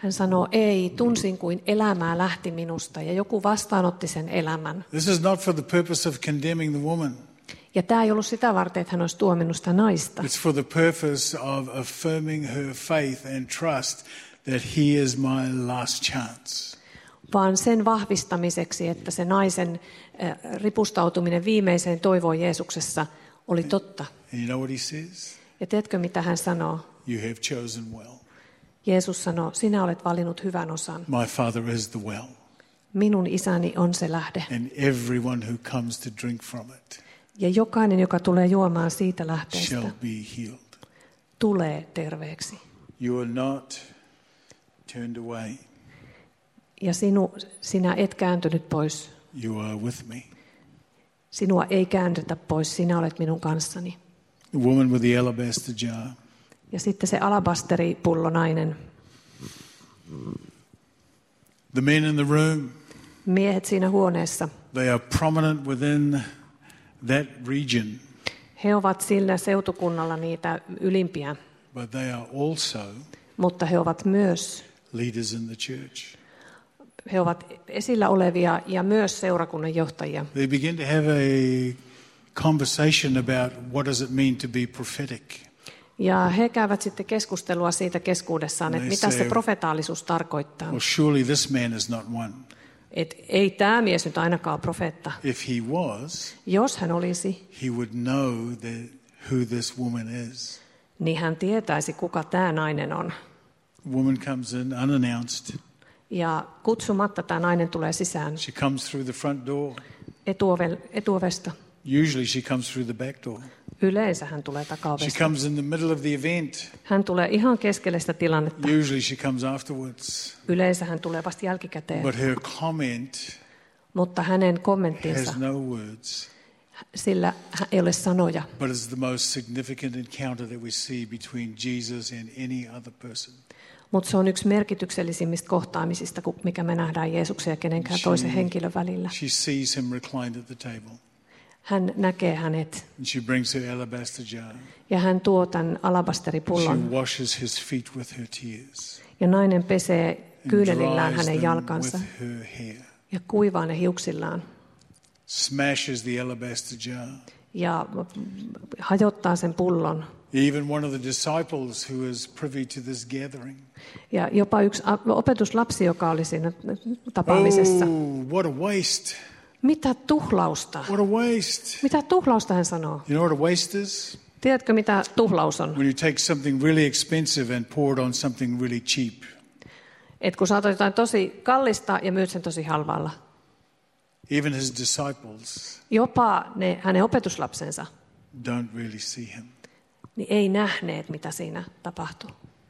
Hän sanoo, ei, tunsin kuin elämää lähti minusta ja joku vastaanotti sen elämän. This is not for the purpose of condemning the woman. Ja tämä ei ollut sitä varten, että hän olisi tuominnut sitä naista. It's for the purpose of affirming her faith and trust that he is my last chance. Vaan sen vahvistamiseksi, että se naisen ripustautuminen viimeiseen toivoon Jeesuksessa oli totta. And you know what he says? Ja tiedätkö, mitä hän sanoo? You have chosen well. Jeesus sanoo, sinä olet valinnut hyvän osan. My Father is the well. Minun isäni on se lähde. And everyone who comes to drink from it Ja jokainen, joka tulee juomaan siitä lähteestä, shall be healed. tulee terveeksi. You are not turned away. Ja sinä et kääntynyt pois. You are with me. Sinua ei kääntytä pois, sinä olet minun kanssani. The woman with the alabaster jar. Ja sitten se alabasteripullo nainen. The men in the room, Miehet siinä huoneessa. they are prominent within that region, He ovat sillä seutukunnalla niitä ylimpiä, but they are also mutta he ovat myös leaders in the church. he ovat esillä olevia ja myös seurakunnan johtajia. They begin to have a conversation about what does it mean to be prophetic. Ja he käyvät sitten keskustelua siitä keskuudessaan, että mitä se profetaalisuus tarkoittaa. Well, surely this man is not one. Et ei tämä mies nyt ainakaan ole profeetta. If he was, Jos hän olisi, he would know who this woman is. niin hän tietäisi, kuka tämä nainen on. The woman comes in unannounced. Ja kutsumatta tämä nainen tulee sisään She comes through the front door. etuovesta. Usually she comes through the back door. Yleensä hän tulee She takaovesta. comes in the middle of the event. Hän tulee ihan keskelle sitä tilannetta. Usually she comes afterwards. Yleensä hän tulee vasta jälkikäteen. But her comment Mutta hänen kommenttinsa, has no words. sillä ei ole sanoja. But it's the most significant encounter that we see between Jesus and any other person. Mutta se on yksi merkityksellisimmistä kohtaamisista, mikä me nähdään Jeesuksen ja kenenkään toisen henkilön välillä. She sees him reclined at the table. Hän näkee hänet And she brings her alabaster jar. ja hän tuo tämän She alabasteripullon. washes his feet with her tears. Ja nainen pesee And kyynelillään dries hänen them jalkansa with her hair. ja kuivaa ne hiuksillaan. Smashes the alabaster jar. Ja hajottaa sen pullon. Even one of the disciples who is privy to this gathering. Ja jopa yksi opetuslapsi, joka oli siinä tapaamisessa. Oh, what a waste. Mitä tuhlausta? What a waste. Mitä tuhlausta hän sanoo? You know what a waste is? Tiedätkö, mitä tuhlaus on? When you take something really expensive and pour it on something really cheap. Et kun saatat jotain tosi kallista ja myyt sen tosi halvalla. Even his disciples Jopa hänen opetuslapsensa don't really see him. niin ei nähneet, mitä siinä tapahtuu.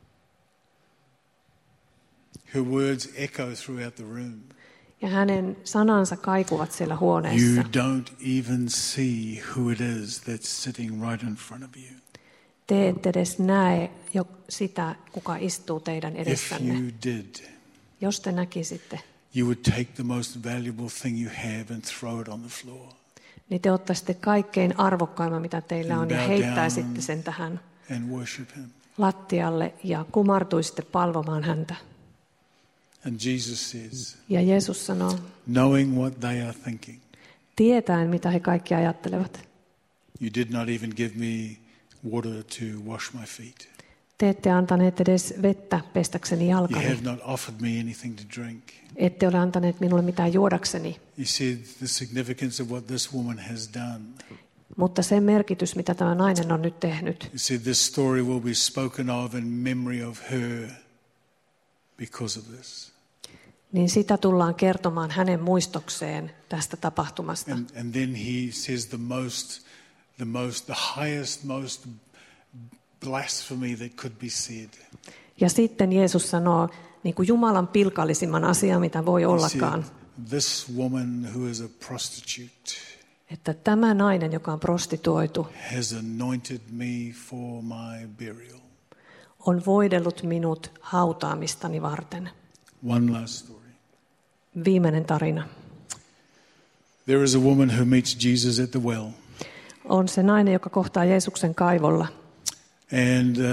Her words echo throughout the room. Ja hänen sanansa kaikuvat siellä You huoneessa. don't even see who it is that's sitting right in front of you. Te ette edes näe jo sitä, kuka istuu teidän If edessänne. you did, Jos te näkisitte, you would take the most valuable thing you have and throw it on the floor. niin te ottaisitte kaikkein arvokkaimman, mitä teillä on, ja Bow heittäisitte down sen tähän and worship him. lattialle ja kumartuisitte palvomaan häntä. And Jesus says, Ja Jeesus sanoo, knowing what they are thinking, tietäen mitä he kaikki ajattelevat. you did not even give me water to wash my feet. Te ette antaneet edes vettä pestäkseni You jalkani. have not offered me anything to drink. Ette ole antaneet minulle mitään juodakseni. You said the significance of what this woman has done. Mutta se merkitys, mitä tämä nainen on nyt tehnyt, You said this story will be spoken of in memory of her because of this. niin sitä tullaan kertomaan hänen muistokseen tästä tapahtumasta. And then he says the highest, most blasphemy that could be said. Ja sitten Jeesus sanoo niin kuin Jumalan pilkallisimman asian, mitä voi He ollakaan, said, this woman who is a prostitute että tämä nainen, joka on prostituoitu, has anointed me for my burial. on voidellut minut hautaamistani varten. One last story. Viimeinen tarina. There is a woman who meets Jesus at the well. On se nainen, joka kohtaa Jeesuksen kaivolla. And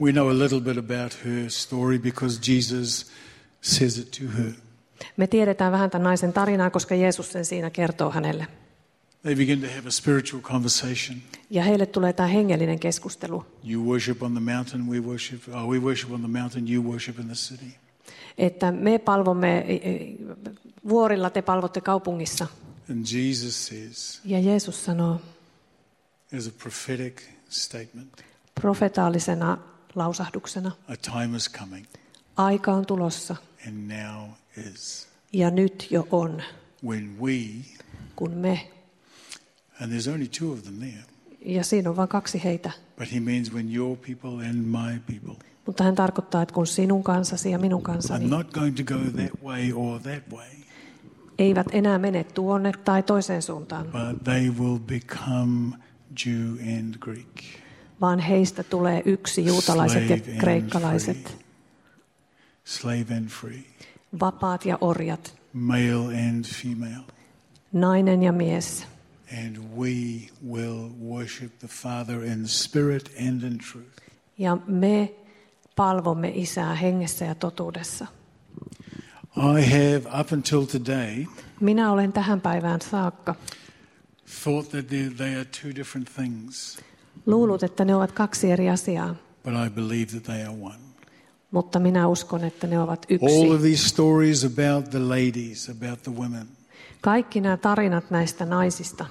We know a little bit about her story because Jesus says it to her. Me tiedetään vähän tämän naisen tarinaa, koska Jeesus sen siinä kertoo hänelle. They begin to have a spiritual conversation. Ja heille tulee tämä hengellinen keskustelu. You worship on the mountain, we worship on the mountain, you worship in the city. Että me palvomme vuorilla, te palvotte kaupungissa. And Jesus says, Ja Jeesus sanoo as a prophetic statement, profetaalisena lausahduksena, a time is coming, aika on tulossa and now is, ja nyt jo on, when we, kun me, and there's only two of them there, ja siinä on vain kaksi heitä. but he means when your people and my people. Mutta hän tarkoittaa, että kun sinun kansasi ja minun I'm kansani not going to go that way or that way, eivät enää mene tuonne tai toiseen suuntaan, but they will become Jew and Greek. vaan heistä tulee yksi juutalaiset ja Slave and kreikkalaiset, free. Slave and free. vapaat ja orjat, Male and female. nainen ja mies. And we will worship the Father in spirit and in truth. Ja me palvomme Isää hengessä ja totuudessa. I have, up until today, Minä olen tähän päivään saakka thought that they are two different things, luullut, että ne ovat kaksi eri asiaa, but I believe that they are one. mutta minä uskon, että ne ovat All of yksi. these stories about the ladies, about the women, Kaikki nämä tarinat näistä naisista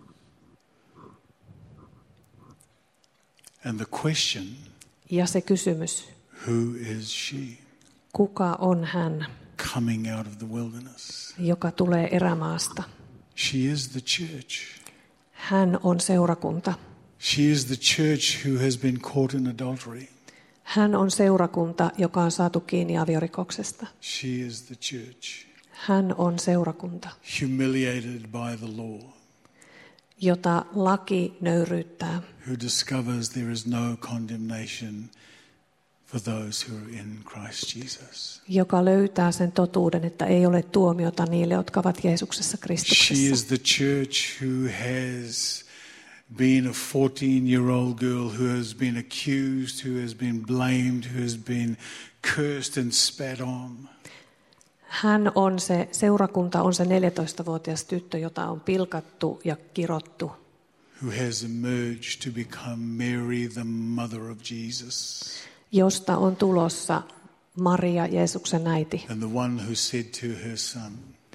and the question, ja se kysymys, who is she kuka on hän, coming out of the wilderness? joka tulee erämaasta? She is the church. Hän on seurakunta. She is the church who has been caught in adultery. Hän on seurakunta, joka on saatu kiinni aviorikoksesta. She is the church, Hän on seurakunta, humiliated by the law, jota laki nöyryyttää, who discovers there is no condemnation for those who are in Christ Jesus. joka löytää sen totuuden, että ei ole tuomiota niille, jotka ovat Jeesuksessa She Kristuksessa. is the church who has been a 14-year-old girl who has been accused, who has been blamed, who has been cursed and spat on. Hän on se, seurakunta on se 14-vuotias tyttö, jota on pilkattu ja kirottu, Who has emerged to become Mary, the mother of Jesus, josta on tulossa Maria, Jeesuksen äiti, and the one who said to her son,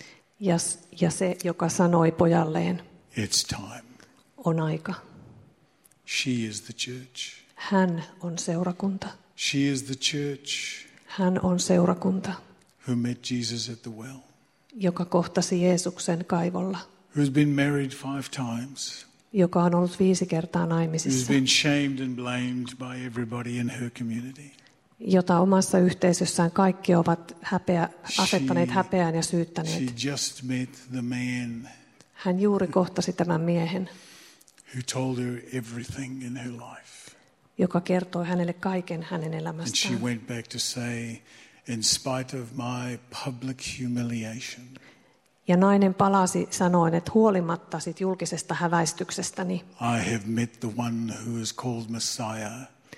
ja se, joka sanoi pojalleen, it's time. on aika. She is the church. Hän on seurakunta. She is the church Hän on seurakunta, who met Jesus at the well, joka kohtasi Jeesuksen kaivolla, who's been married 5 times, joka on ollut 5 kertaa who's naimisissa, been shamed and blamed by everybody in her community. jota omassa yhteisössään kaikki ovat asettaneet häpeään ja She syyttäneet. just met the man Hän juuri kohtasi tämän miehen, who told her everything in her life. joka kertoi hänelle kaiken hänen And she elämästään. went back to say, in spite of my public humiliation, Ja nainen palasi sanoen, että huolimatta sit julkisesta häväistyksestäni, I have met the one who is called Messiah.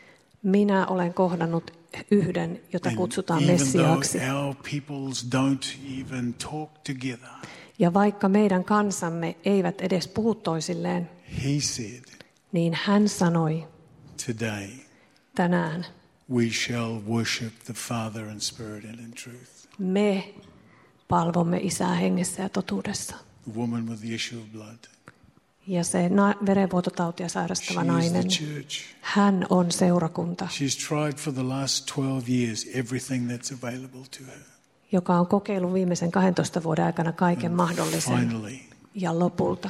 minä olen kohdannut yhden, jota And kutsutaan even Messiaaksi. though our peoples don't even talk together, Ja vaikka meidän kansamme eivät edes puhu toisilleen, he said, niin hän sanoi, today tänään we shall worship the Father in spirit and in truth. me palvomme Isää hengessä ja totuudessa. The woman with the issue of blood. Ja se verenvuototautia sairastava She is nainen, the church. hän on seurakunta, She's tried for the last 12 years everything that's available to her. joka on kokeillut viimeisen 12 vuoden aikana kaiken mahdollisen. Finally, Ja lopulta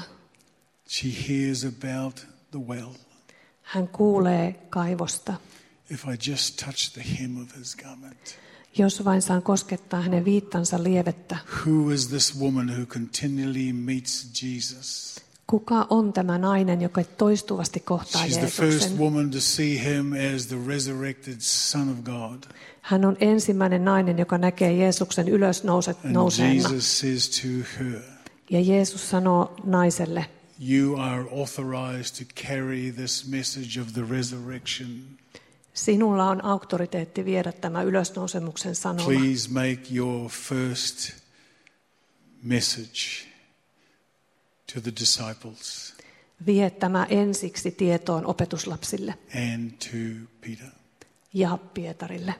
she hears about the well. hän kuulee kaivosta. If I just touch the hem of his garment. Jos vain saan koskettaa hänen viittansa lievettä. Who is this woman who continually meets Jesus? Kuka on tämä nainen, joka toistuvasti kohtaa She's the first Jeesuksen? woman to see him as the resurrected Son of God. Hän on ensimmäinen nainen, joka näkee Jeesuksen And ylösnouseena. Jesus says to her, Ja Jeesus sanoo naiselle, you are authorized to carry this message of the resurrection. Sinulla on auktoriteetti viedä tämä ylösnousemuksen sanoma. Please make your first message to the disciples Vie tämä ensiksi tietoon opetuslapsille and to Peter. ja Pietarille.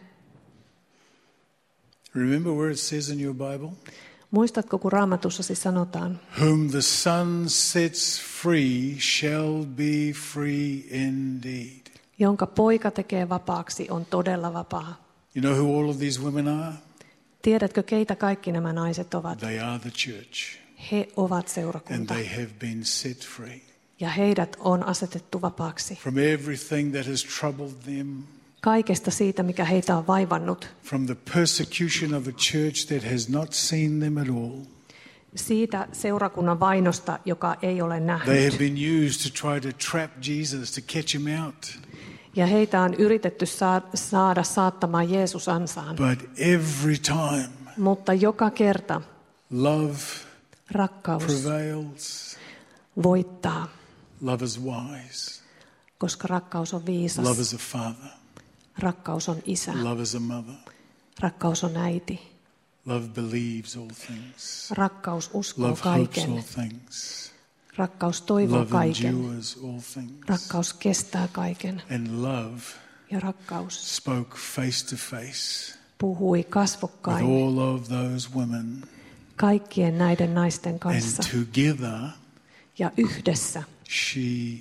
Remember where it says in your Bible? Muistatko, kun Raamatussasi sanotaan, Whom the Son sets free shall be free indeed. jonka poika tekee vapaaksi, on todella vapaa. You know who all of these women are? Tiedätkö, keitä kaikki nämä naiset ovat? They are the church. He ovat And seurakunta. they have been set free Ja heidät on asetettu vapaaksi. from everything that has troubled them, Kaikesta siitä, mikä heitä on vaivannut. from the persecution of a church that has not seen them at all. Siitä seurakunnan vainosta, joka ei ole They have nähnyt. been used to try to trap Jesus, to catch him out. Ja heitä on yritetty saada saattamaan Jeesus ansaan. But every time, Mutta joka kerta love rakkaus prevails. voittaa, Love is wise. koska rakkaus on viisas. Love is a father. Rakkaus on isä. Love is a mother. Rakkaus on äiti. Love believes all things. Rakkaus uskoo Love hopes all kaiken. things. Rakkaus toivoo Love kaiken. endures all things. Rakkaus kestää kaiken. And love Ja rakkaus spoke face to face puhui with kasvokkain all of those women. kaikkien näiden naisten And kanssa. together, Ja yhdessä she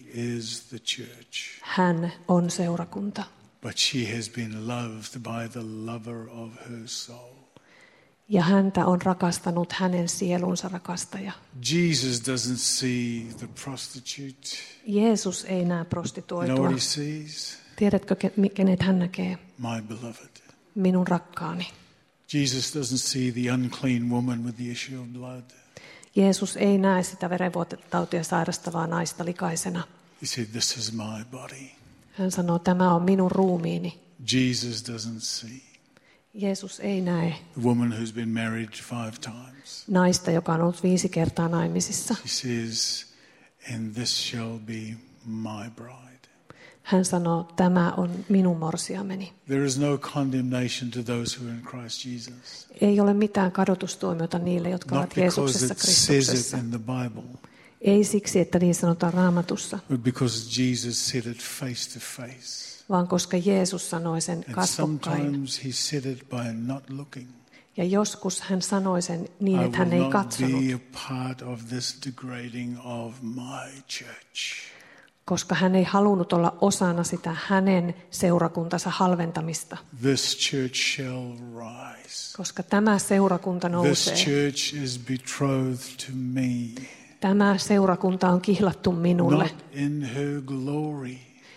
is the church. hän on seurakunta. But she has been loved by the lover of her soul. Ja häntä on rakastanut hänen sielunsa rakastaja. Jesus doesn't see the prostitute. Jeesus ei näe You know prostituoitua. what he sees? Tiedätkö, kenet hän näkee? My beloved. Minun rakkaani. Jesus doesn't see the unclean woman with the issue of blood. Jeesus ei näe sitä verenvuototautia sairastavaa naista likaisena. He said, this is my body. Hän sanoo, tämä on minun ruumiini. Jesus doesn't see Jeesus ei näe the woman who's been married 5 times. naista, joka on ollut 5 kertaa naimisissa. He says, and this shall be my bride. Hän sanoo, tämä on minun morsiameni. There is no condemnation to those who are in Christ Jesus. Ei ole mitään kadotustuomiota niille, jotka Not ovat because Jeesuksessa it says it Kristuksessa. in the Bible, Ei siksi, että niin sanotaan Raamatussa, but because Jesus said it face to face. vaan koska Jeesus sanoi sen And kasvokkain. sometimes he said it by not looking. Ja joskus hän sanoi sen niin, I että hän will ei not katsonut, be a part of this degrading of my church. koska hän ei halunnut olla osana sitä hänen seurakuntansa halventamista. This church shall rise. Koska tämä seurakunta This nousee. church is betrothed to me, Tämä seurakunta on kihlattu minulle. not in her glory,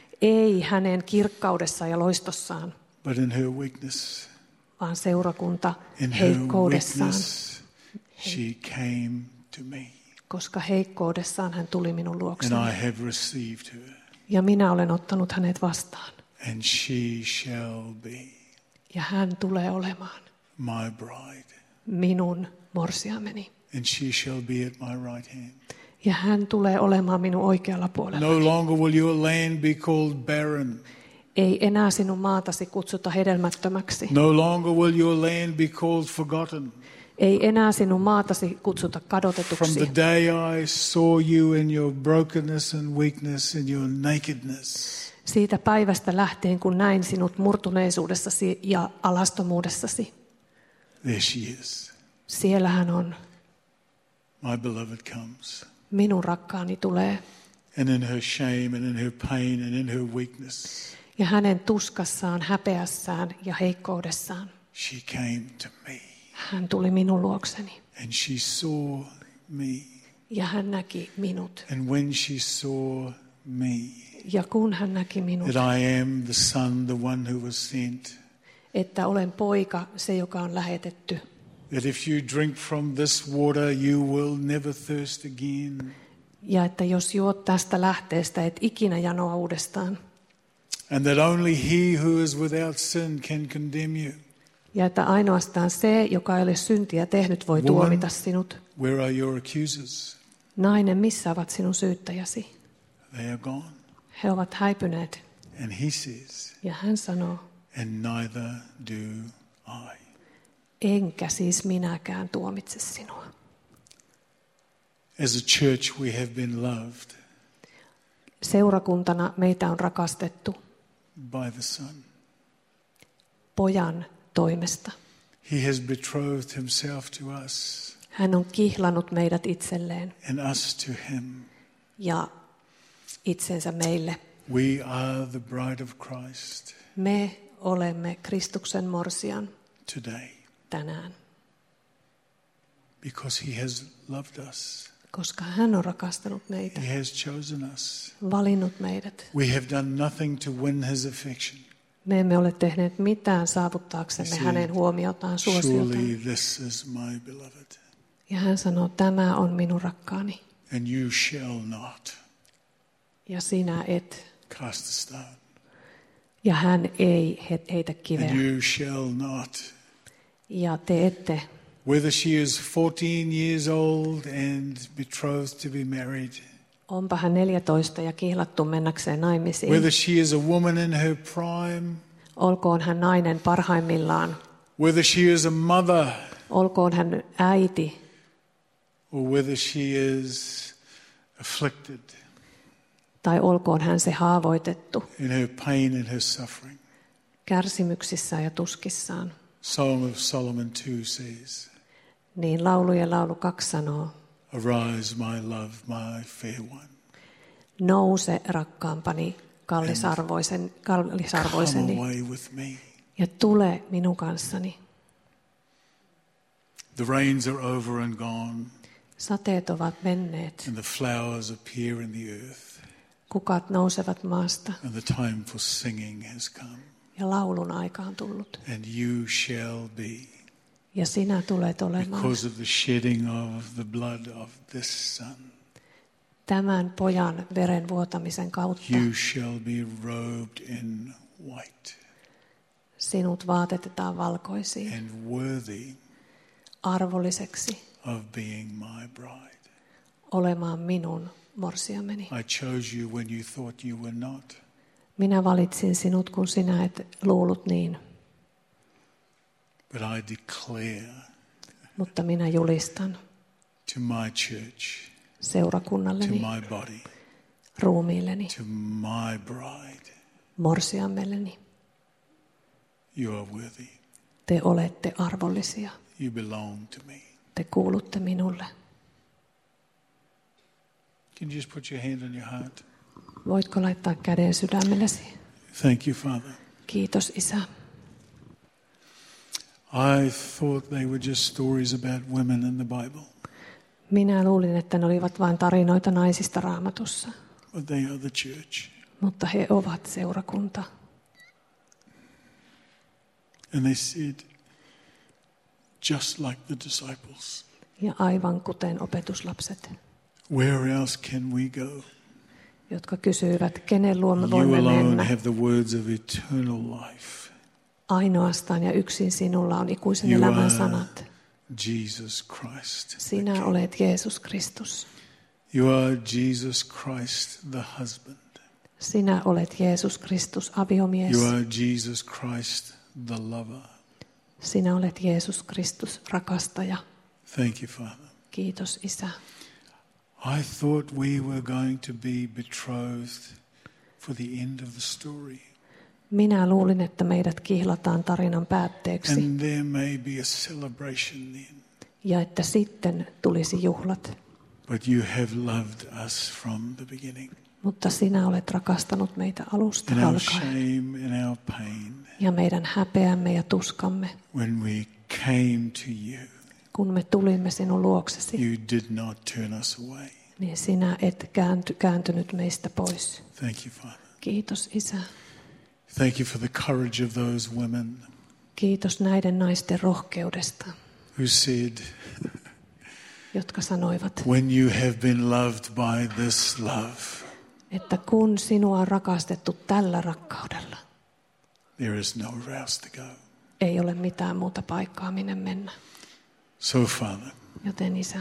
Ei hänen kirkkaudessaan ja loistossaan, but in her weakness. vaan seurakunta In her heikkoudessaan. weakness, she came to me, Koska heikkoudessaan hän tuli minun and luokseni. I have received her, Ja minä olen ottanut hänet vastaan. and she shall be Ja hän tulee olemaan my bride, minun morsiameni. and she shall be at my right hand. Ja hän tulee olemaan minun oikealla puolella. No longer will your land be called barren. Ei enää sinun maatasi kutsuta hedelmättömäksi. No longer will your land be called forgotten. Ei enää sinun maatasi kutsuta From the kadotetuksi. day I saw you in your brokenness and weakness and your nakedness, Siitä päivästä lähtien, kun näin sinut murtuneisuudessasi ja alastomuudessasi. there she is. Siellä hän on. My beloved comes. Minun rakkaani tulee. And in her shame and in her pain and in her weakness, Ja hänen tuskassaan, häpeässään ja heikkoudessaan. she came to me. Hän tuli minun luokseni. And she saw me. Ja hän näki minut. And when she saw me, Ja kun hän näki minut, that I am the Son, the one who was sent, että olen poika, se joka on lähetetty. that if you drink from this water, you will never thirst again. Ja että jos juot tästä lähteestä, et ikinä janoa uudestaan. And that only he who is without sin can condemn you. Ja että ainoastaan se, joka ei ole syntiä tehnyt, voi Woman. tuomita sinut. Where are your accusers? Nainen, missä ovat sinun syyttäjäsi? They are gone. He ovat häipyneet. And he says, Ja hän sanoo, and neither do I. enkä siis minäkään tuomitse sinua. As a church we have been loved Seurakuntana meitä on rakastettu by the Son. Pojan toimesta. He has betrothed himself to us Hän on kihlannut meidät itselleen and us to him. ja itsensä meille. We are the bride of Christ Me olemme Kristuksen morsian today tänään, because he has loved us. koska hän on rakastanut meitä, He has chosen us. valinnut meidät. We have done nothing to win his affection. Me emme ole tehneet mitään saavuttaaksemme hänen huomiotaan, suosiotaan. Surely this is my beloved. Ja hän sanoo, tämä on minun rakkaani. And you shall not Ja sinä et. cast a stone. Ja hän ei heitä kiveä. And you shall not. Ja te ette. Whether she is 14 years old and betrothed to be married. Onpa hän 14 ja kihlattu mennäkseen naimisiin. Whether she is a woman in her prime. Olkoon hän nainen parhaimmillaan. Whether she is a mother. Olkoon hän äiti. Or whether she is afflicted. Tai olkoon hän se haavoitettu. In her pain and her suffering. Kärsimyksissään ja tuskissaan. Song of Solomon 2 says. Niin laulujen laulu 2 sanoo. Arise, my love, my fair one. Nouse, rakkaampani, kallisarvoiseni, Come away with me. ja tule minun kanssani. The rains are over and gone, Sateet ovat menneet, and the flowers appear in the earth, kukat nousevat maasta, and the time for singing has come. ja laulun aika on tullut. And you shall be, Ja sinä tulet olemaan because of the shedding of the blood of this Son, tämän pojan veren vuotamisen kautta. you shall be robed in white Sinut vaatetetaan valkoisiin, and worthy arvolliseksi of being my bride. olemaan minun morsiameni. I chose you when you thought you were not. Minä valitsin sinut, kun sinä et luullut niin, But I declare mutta minä julistan to my church, to seurakunnalleni, my body, ruumiilleni, to my bride, morsiammelleni. you are worthy. Te olette arvollisia. You belong to me. Te kuulutte minulle. Can you just put your hand on your heart? Voitko laittaa käden sydämellesi? Thank you, Father. Kiitos, Isä. I thought they were just stories about women in the Bible, Minä luulin, että ne olivat vain tarinoita naisista Raamatussa, but they are the church. mutta he ovat seurakunta. And they said, just like the disciples, Ja aivan kuten opetuslapset, where else can we go? jotka kysyivät, kenen luo me You voimme alone mennä. have the words of eternal life. Ainoastaan ja yksin sinulla on ikuisen You elämän are sanat. Jesus Christ. Sinä olet Jeesus Kristus. You are Jesus Christ, the husband. Sinä olet Jeesus Kristus, aviomies. You are Jesus Christ, the lover. Sinä olet Jeesus Kristus, rakastaja. Thank you, Father. Kiitos, Isä. I thought we were going to be betrothed for the end of the story. Minä luulin, että meidät kihlataan tarinan päätteeksi And there may be a celebration then. ja että sitten tulisi juhlat. But you have loved us from the beginning. Mutta sinä olet rakastanut meitä alusta In our alkaen. shame, in our pain, Ja meidän häpeämme ja tuskamme, when we came to you, kun me tulimme sinun luoksesi, you did not turn us away. niin sinä et kääntynyt meistä pois. Thank you, Father. Kiitos, Isä. Thank you for the courage of those women Kiitos näiden naisten rohkeudesta, who said, jotka sanoivat, when you have been loved by this love, että kun sinua on rakastettu tällä rakkaudella, there is nowhere else to go. ei ole mitään muuta paikkaa, minne mennä. So, Father, Joten Isä,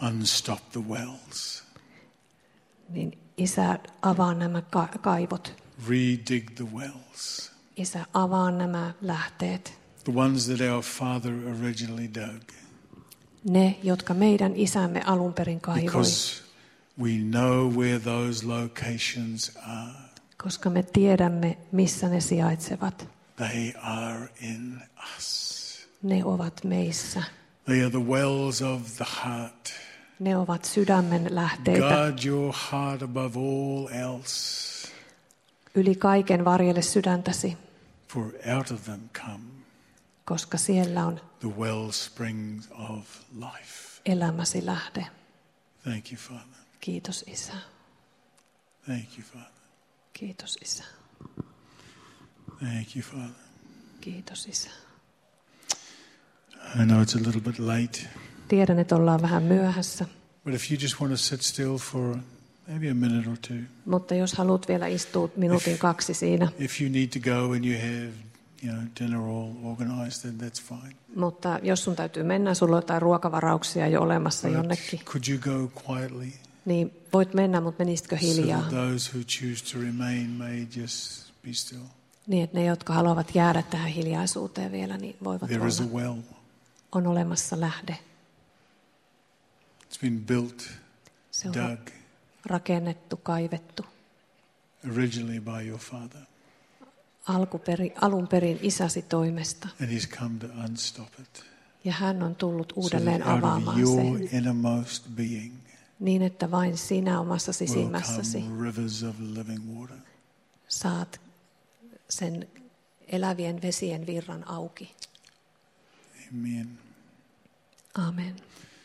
unstop the wells. niin Isä, avaa nämä kaivot. Redig the wells. Isä, avaa nämä lähteet. The ones that our father originally dug. Ne, jotka meidän isämme alun perin kaivoi. Because we know where those locations are. Koska me tiedämme, missä ne sijaitsevat. They are in us. Ne ovat meissä. They are the wells of the heart. Ne ovat sydämen lähteitä. Guard your heart above all else. Yli kaiken varjele sydäntäsi, For out of them come koska siellä on the wellsprings of life. elämäsi lähde. Thank you, Father. Kiitos Isä. Thank you, Father. Kiitos Isä. Thank you, Father. Kiitos Isä. I know it's a little bit late, Tiedän, että ollaan vähän myöhässä, but if you just want to sit still for maybe a minute or two. mutta jos haluat vielä istua minuutin 2 siinä, If you need to go and you have, dinner all organized, then that's fine. mutta jos sun täytyy mennä, sulla on jotain ruokavarauksia jo olemassa jonnekin, Could you go quietly niin voit mennä, mutta menisitkö so hiljaa? that those who choose to remain may just be still? Niin, että ne, jotka haluavat jäädä tähän hiljaisuuteen vielä, niin voivat There is a olla. well. On olemassa lähde. It's been built, Se on dug, rakennettu, kaivettu. originally by your father. Alun perin isäsi toimesta. And he's come to unstop it. Ja hän on tullut So uudelleen that out of avaamaan your sen. innermost being Niin, että vain sinä omassa will sisimmässäsi come rivers of living water. saat sen elävien vesien virran auki. Amen. Amen.